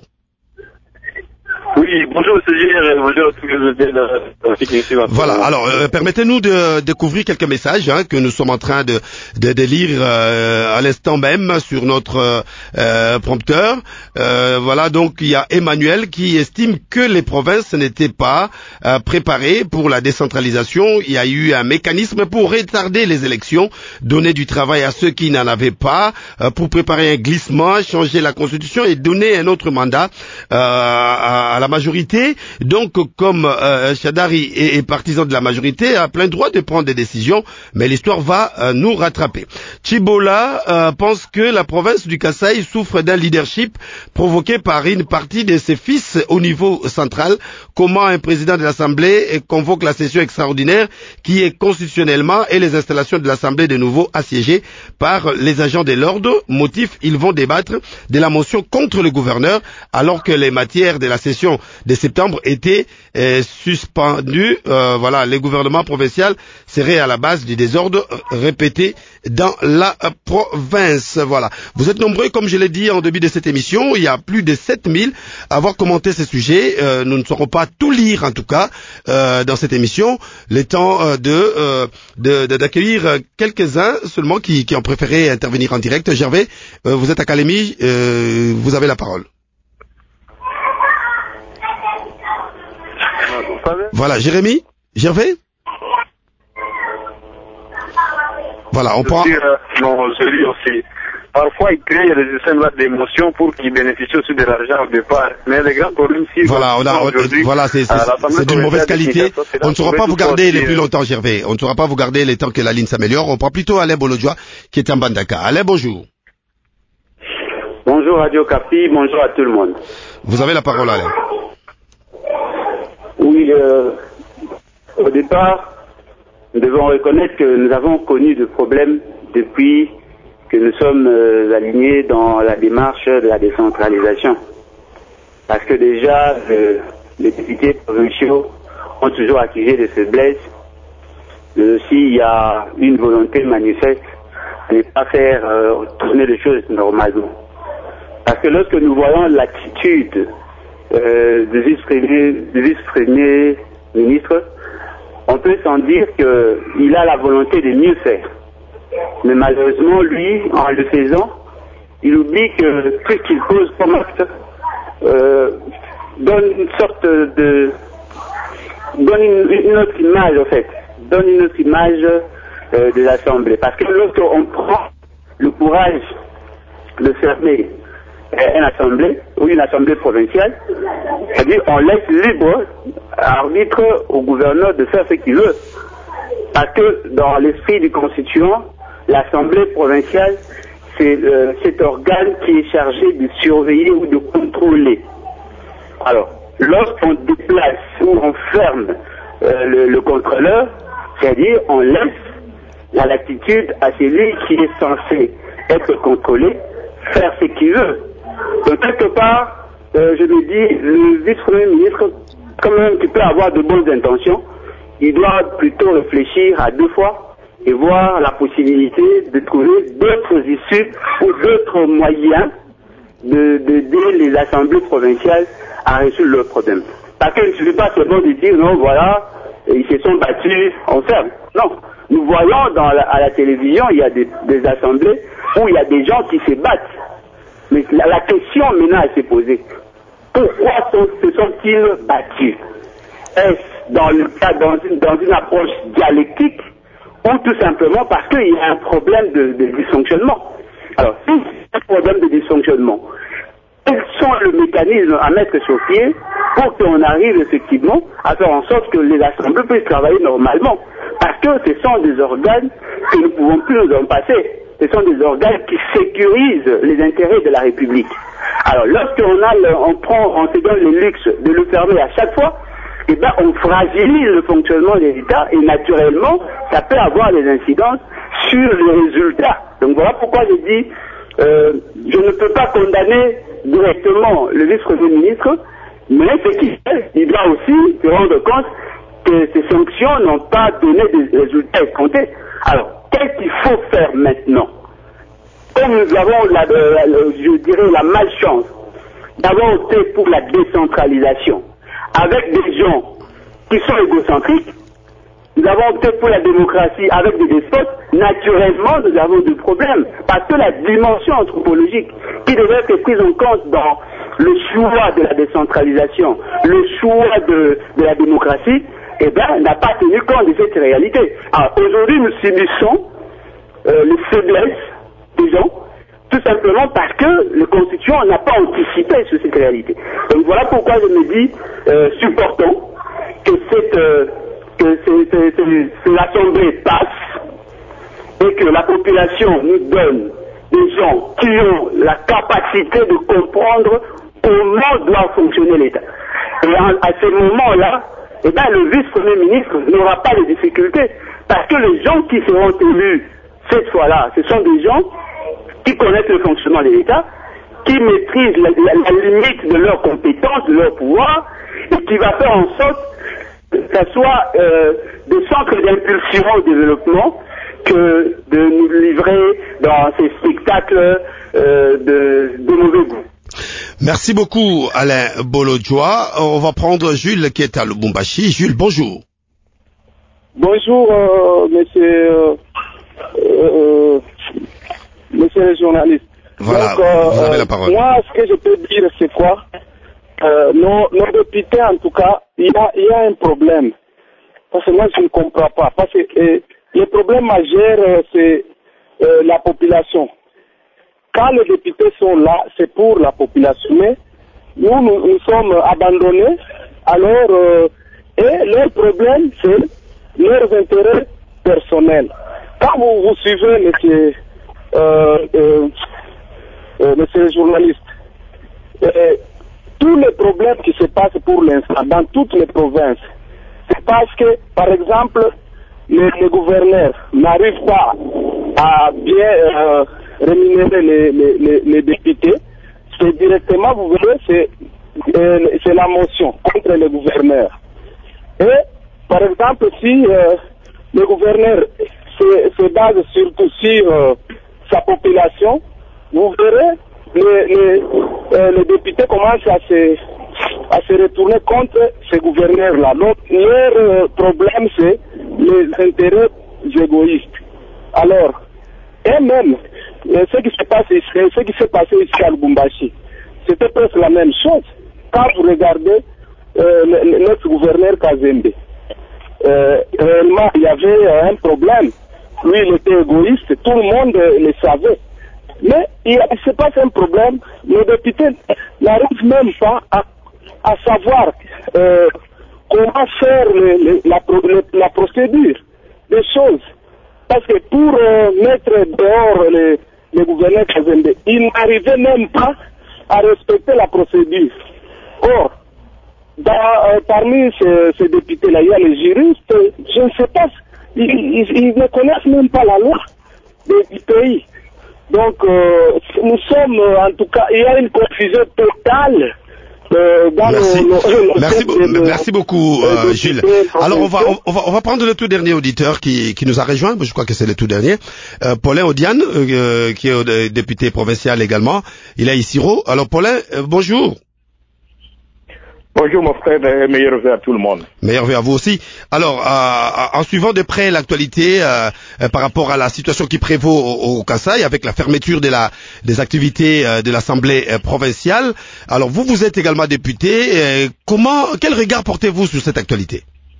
Oui, bonjour M. Gilles, bonjour à tous les auditeurs. Voilà, alors euh, permettez-nous de découvrir quelques messages hein, que nous sommes en train de, de, de lire euh, à l'instant même sur notre euh, prompteur. Euh, voilà, donc il y a Emmanuel qui estime que les provinces n'étaient pas euh, préparées pour la décentralisation. Il y a eu un mécanisme pour retarder les élections, donner du travail à ceux qui n'en avaient pas, euh, pour préparer un glissement, changer la constitution et donner un autre mandat euh, à, à la majorité. Donc, comme euh, Chadari est, est partisan de la majorité, a plein droit de prendre des décisions, mais l'histoire va euh, nous rattraper. Chibola euh, pense que la province du Kasaï souffre d'un leadership provoqué par une partie de ses fils au niveau central. Comment un président de l'Assemblée convoque la session extraordinaire qui est constitutionnellement et les installations de l'Assemblée de nouveau assiégées par les agents de l'ordre. Motif, ils vont débattre de la motion contre le gouverneur alors que les matières de la session de septembre étaient euh, suspendues. Euh, voilà, le gouvernement provincial serait à la base du désordre répété dans la province. Voilà. Vous êtes nombreux, comme je l'ai dit en début de cette émission, il y a plus de sept mille à avoir commenté ce sujet. Euh, nous ne saurons pas tout lire, en tout cas, euh, dans cette émission. Le temps euh, de, euh, de, de d'accueillir quelques-uns seulement qui, qui ont préféré intervenir en direct. Gervais, euh, vous êtes à Calémie, euh, vous avez la parole. Voilà, Jérémy, Gervais. Voilà, on prend. Non, celui aussi. Parfois, il crée des scènes d'émotion pour qu'ils bénéficient aussi de l'argent au départ. Mais les grands problèmes, si. Voilà, on a, on, voilà, c'est, c'est, c'est d'une mauvaise qualité. On ne saura pas vous garder les plus longtemps, Gervais. On ne saura pas vous garder les temps que la ligne s'améliore. On prend plutôt Alain Bolodjoa, qui est en Bandaka. Alain, bonjour. Bonjour Radio Capi, bonjour à tout le monde. Vous avez la parole, Alain. Oui, euh, au départ, nous devons reconnaître que nous avons connu des problèmes depuis que nous sommes euh, alignés dans la démarche de la décentralisation. Parce que déjà, euh, les députés provinciaux ont toujours accusé de faiblesse, mais aussi il y a une volonté manifeste à ne pas faire euh, tourner les choses normalement. Parce que lorsque nous voyons l'attitude euh, du vice-premier, du vice-premier ministre, on peut s'en dire qu'il a la volonté de mieux faire. Mais malheureusement, lui, en le faisant, il oublie que tout ce qu'il pose comme acte euh, donne une sorte de... donne une, une autre image, en fait. Donne une autre image euh, de l'Assemblée. Parce que lorsqu'on prend le courage de fermer euh, une Assemblée, ou une Assemblée provinciale, c'est-à-dire on laisse libre arbitre au gouverneur de faire ce qu'il veut. Parce que dans l'esprit du constituant, l'Assemblée provinciale, c'est euh, cet organe qui est chargé de surveiller ou de contrôler. Alors, lorsqu'on déplace ou on ferme euh, le, le contrôleur, c'est-à-dire on laisse la latitude à celui qui est censé être contrôlé, faire ce qu'il veut. Donc quelque part, euh, je me dis, le vice-premier ministre, quand même, qui peut avoir de bonnes intentions, il doit plutôt réfléchir à deux fois et voir la possibilité de trouver d'autres issues ou d'autres moyens de d'aider les assemblées provinciales à résoudre leurs problèmes. Parce qu'il ne suffit pas seulement de dire non, voilà, ils se sont battus, on ferme. Non, nous voyons dans la, à la télévision, il y a des, des assemblées où il y a des gens qui se battent. Mais la, la question maintenant à se poser, Pourquoi se sont-ils battus? Est-ce dans, le cas, dans, une, dans une approche dialectique ou tout simplement parce qu'il y a un problème de, de dysfonctionnement? Alors, si c'est un problème de dysfonctionnement, quels sont les mécanismes à mettre sur pied pour qu'on arrive effectivement à faire en sorte que les assemblées puissent travailler normalement? Parce que ce sont des organes que nous ne pouvons plus nous en passer. Ce sont des organes qui sécurisent les intérêts de la République. Alors, lorsqu'on a le, on prend, on se donne le luxe de le fermer à chaque fois, eh ben, on fragilise le fonctionnement de l'État et naturellement, ça peut avoir des incidences sur les résultats. Donc voilà pourquoi je dis, euh, je ne peux pas condamner directement le vice-premier ministre, mais ce qu'il fait, il doit aussi se rendre compte que ces sanctions n'ont pas donné des résultats escomptés. Alors, qu'est-ce qu'il faut faire maintenant? Comme nous avons, la, la, la, je dirais, la malchance d'avoir opté pour la décentralisation, avec des gens qui sont égocentriques, nous avons opté pour la démocratie avec des despotes, naturellement nous avons des problèmes, parce que la dimension anthropologique qui devait être prise en compte dans le choix de la décentralisation, le choix de, de la démocratie, eh bien, n'a pas tenu compte de cette réalité. Alors, aujourd'hui, nous subissons euh, les faiblesses des gens, tout simplement parce que le constituant n'a pas anticipé sur cette réalité. Donc voilà pourquoi je me dis, euh, supportons que cette, euh, que c'est, c'est, c'est, c'est l'Assemblée passe et que la population nous donne des gens qui ont la capacité de comprendre comment doit fonctionner l'État. Et à, à ce moment-là, eh bien, le vice-premier ministre n'aura pas de difficultés parce que les gens qui seront élus cette fois-là, ce sont des gens qui connaissent le fonctionnement de l'État, qui maîtrisent la, la, la limite de leurs compétences, de leur pouvoir, et qui va faire en sorte que ce soit euh, des centres d'impulsion au développement que de nous livrer dans ces spectacles euh, de, de mauvais goût. Merci beaucoup Alain Bolodjoa. On va prendre Jules qui est à Lubumbashi. Jules, bonjour. Bonjour, euh, monsieur, euh, euh, monsieur le journaliste. Voilà, Donc, euh, vous avez la parole. Moi, ce que je peux dire, c'est quoi euh, nos, nos députés, en tout cas, il y a, il y a un problème. Parce que moi, je ne comprends pas. Parce que euh, le problème majeur, euh, c'est euh, la population. Quand les députés sont là, c'est pour la population. Mais nous, nous, nous sommes abandonnés. Alors, euh, et leur problème, c'est leurs intérêts personnels. Quand vous, vous suivez, monsieur, euh, euh, euh, monsieur le journaliste, euh, tous les problèmes qui se passent pour l'instant dans toutes les provinces, c'est parce que, par exemple, les, les gouverneurs n'arrivent pas à bien euh, rémunérer les, les, les, les députés. C'est directement, vous verrez, c'est, euh, c'est la motion contre les gouverneurs. Et, par exemple, si euh, le gouverneur se, se base surtout sur euh, sa population, vous verrez les, les, euh, les députés commencent à se, à se retourner contre ces gouverneurs-là. Donc, leur euh, problème, c'est les intérêts égoïstes. Alors, et même, euh, ce qui se passe ici, ce qui s'est passé ici à Lubumbashi, c'était presque la même chose. Quand vous regardez euh, le, notre gouverneur Kazembe, euh, réellement, il y avait euh, un problème. Lui, il était égoïste, tout le monde euh, le savait. Mais il, il se passe un problème, les députés n'arrivent même pas à, à savoir euh, comment faire le, le, la, le, la procédure des choses. Parce que pour euh, mettre dehors les, les gouverneurs Kazembe, ils n'arrivaient même pas à respecter la procédure. Or, dans, euh, parmi ces, ces députés-là, il y a les juristes, je ne sais pas, ils, ils, ils ne connaissent même pas la loi du pays. Donc, euh, nous sommes, en tout cas, il y a une confusion totale. Euh, dans merci. Nos, nos, nos merci, be de, merci beaucoup, euh, Gilles. Alors, on va, on, va, on va prendre le tout dernier auditeur qui, qui nous a rejoint. Je crois que c'est le tout dernier. Euh, Paulin Odiane, euh, qui est euh, député provincial également. Il est ici. Alors, Paulin, euh, bonjour. Bonjour mon frère et meilleurs vœux à tout le monde. Meilleurs vœux à vous aussi. Alors, euh, en suivant de près l'actualité euh, euh, par rapport à la situation qui prévaut au, au Kasaï, avec la fermeture de la, des activités euh, de l'Assemblée euh, provinciale, alors vous, vous êtes également député. Euh, comment, quel regard portez-vous sur cette actualité?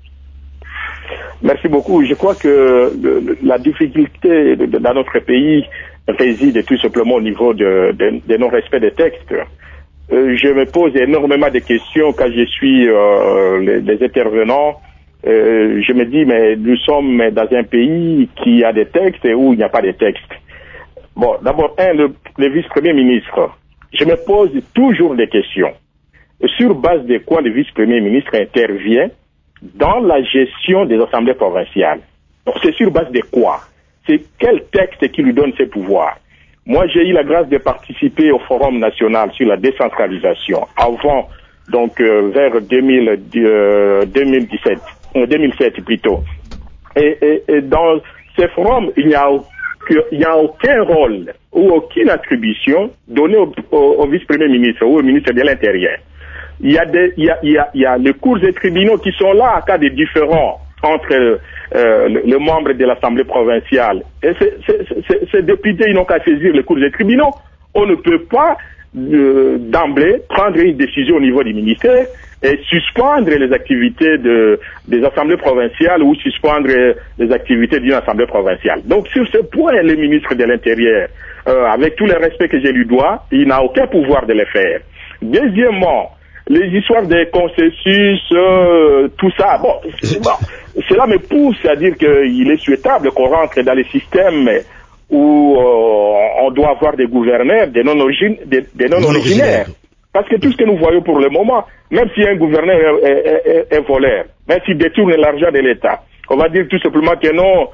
Merci beaucoup. Je crois que le, la difficulté de, de, dans notre pays réside tout simplement au niveau de, de, de non-respect des textes. Euh, je me pose énormément de questions quand je suis euh, les, les intervenants. Euh, je me dis, mais nous sommes dans un pays qui a des textes et où il n'y a pas de textes. Bon, d'abord, un, le, le vice-premier ministre. Je me pose toujours des questions. Sur base de quoi le vice-premier ministre intervient dans la gestion des assemblées provinciales? Donc, c'est sur base de quoi? C'est quel texte qui lui donne ses pouvoirs? Moi, j'ai eu la grâce de participer au Forum national sur la décentralisation avant, donc euh, vers deux mille, euh, deux mille dix-sept, euh, deux mille sept plutôt. Et, et, et dans ces forums, il n'y a, il n'y a aucun rôle ou aucune attribution donnée au, au, au vice-premier ministre ou au ministre de l'Intérieur. Il y a des, il y a, il y a, il y a les cours et tribunaux qui sont là en cas de différends entre euh, le, le membre de l'Assemblée provinciale. Et ces députés, ils n'ont qu'à saisir les cours des tribunaux. On ne peut pas euh, d'emblée prendre une décision au niveau du ministère et suspendre les activités de, des assemblées provinciales ou suspendre les activités d'une assemblée provinciale. Donc sur ce point, le ministre de l'Intérieur, euh, avec tout le respect que je lui dois, il n'a aucun pouvoir de le faire. Deuxièmement, les histoires des consensus, euh, tout ça, bon, bon, cela me pousse à dire qu'il est souhaitable qu'on rentre dans les systèmes où euh, on doit avoir des gouverneurs, des non-originaires, des, des non-originaires. Parce que tout ce que nous voyons pour le moment, même si un gouverneur est, est, est, est voleur, même s'il détourne l'argent de l'État, on va dire tout simplement que non,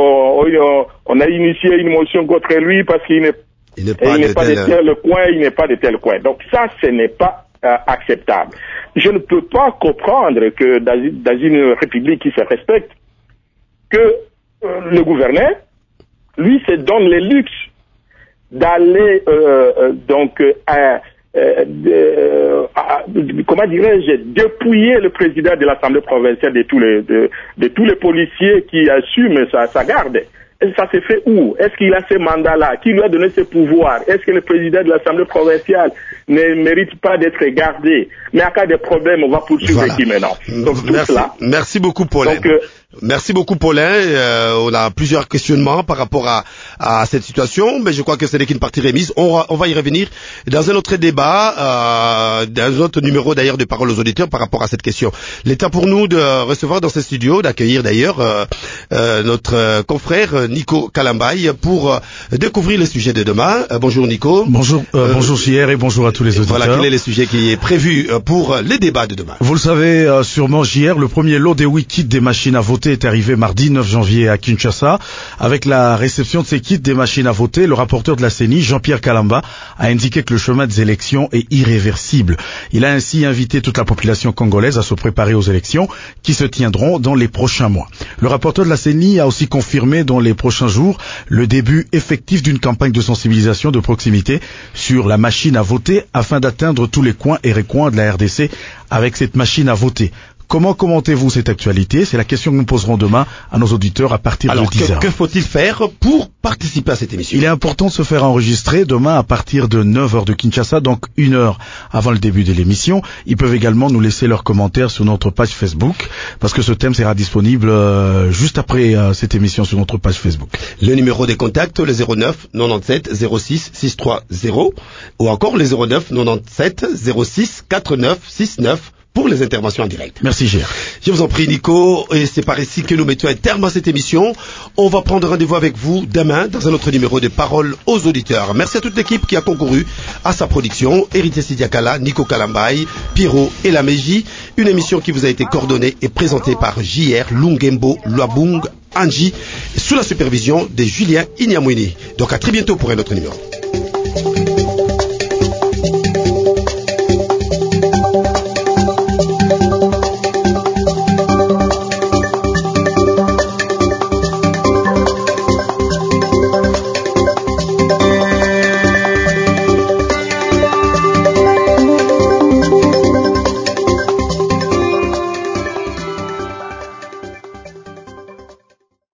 on, on a initié une motion contre lui parce qu'il n'est il n'est pas, il n'est pas de tel coin, il n'est pas de tel coin. Donc ça, ce n'est pas euh, acceptable. Je ne peux pas comprendre que dans, dans une république qui se respecte, que euh, le gouverneur, lui, se donne le luxe d'aller euh, euh, donc euh, euh, de, euh, comment dirais-je, dépouiller le président de l'Assemblée provinciale de tous les de, de tous les policiers qui assument sa, sa garde. Et ça se fait où? Est-ce qu'il a ces mandats-là? Qui lui a donné ses pouvoirs? Est-ce que le président de l'Assemblée provinciale ne mérite pas d'être gardé? Mais en cas de problème, on va poursuivre voilà. Qui maintenant? Donc, tout merci, cela. Merci beaucoup, Paulin. Donc, euh, Merci beaucoup, Paulin. Euh, on a plusieurs questionnements par rapport à, à cette situation, mais je crois que ce n'est qu'une partie remise. On, on va y revenir dans un autre débat, euh, dans un autre numéro d'ailleurs de Parole aux auditeurs par rapport à cette question. L'état pour nous de recevoir dans ce studio, d'accueillir d'ailleurs euh, euh, notre euh, confrère Nico Kalambaye pour euh, découvrir le sujet de demain. Euh, bonjour Nico. Bonjour, euh, euh, bonjour J R et bonjour à tous les auditeurs. Voilà, quel est le sujet qui est prévu pour les débats de demain? Vous le savez euh, sûrement J R, le premier lot des huit kits des machines à voter est arrivé mardi neuf janvier à Kinshasa. Avec la réception de ces kits des machines à voter, le rapporteur de la C E N I, Jean-Pierre Kalamba, a indiqué que le chemin des élections est irréversible. Il a ainsi invité toute la population congolaise à se préparer aux élections qui se tiendront dans les prochains mois. Le rapporteur de la C E N I a aussi confirmé dans les prochains jours le début effectif d'une campagne de sensibilisation de proximité sur la machine à voter afin d'atteindre tous les coins et recoins de la R D C avec cette machine à voter. Comment commentez-vous cette actualité? C'est la question que nous poserons demain à nos auditeurs à partir Alors, de dix heures. Alors, que, que faut-il faire pour participer à cette émission? Il est important de se faire enregistrer demain à partir de neuf heures de Kinshasa, donc une heure avant le début de l'émission. Ils peuvent également nous laisser leurs commentaires sur notre page Facebook, parce que ce thème sera disponible euh, juste après euh, cette émission sur notre page Facebook. Le numéro des contacts, le zéro neuf quatre-vingt-dix-sept zéro six six trois zéro, ou encore le zéro neuf quatre-vingt-dix-sept zéro six quatre-neuf six neuf. Pour les interventions en direct. Merci Gérard. Je vous en prie Nico, et c'est par ici que nous mettons un terme à cette émission. On va prendre rendez-vous avec vous demain dans un autre numéro de Paroles aux auditeurs. Merci à toute l'équipe qui a concouru à sa production, Héritier Sidiakala, Nico Kalambaye, Pierrot et Lameji, une émission qui vous a été coordonnée et présentée par J R Lungembo Luabung Anji, sous la supervision de Julien Inyamwini. Donc à très bientôt pour un autre numéro.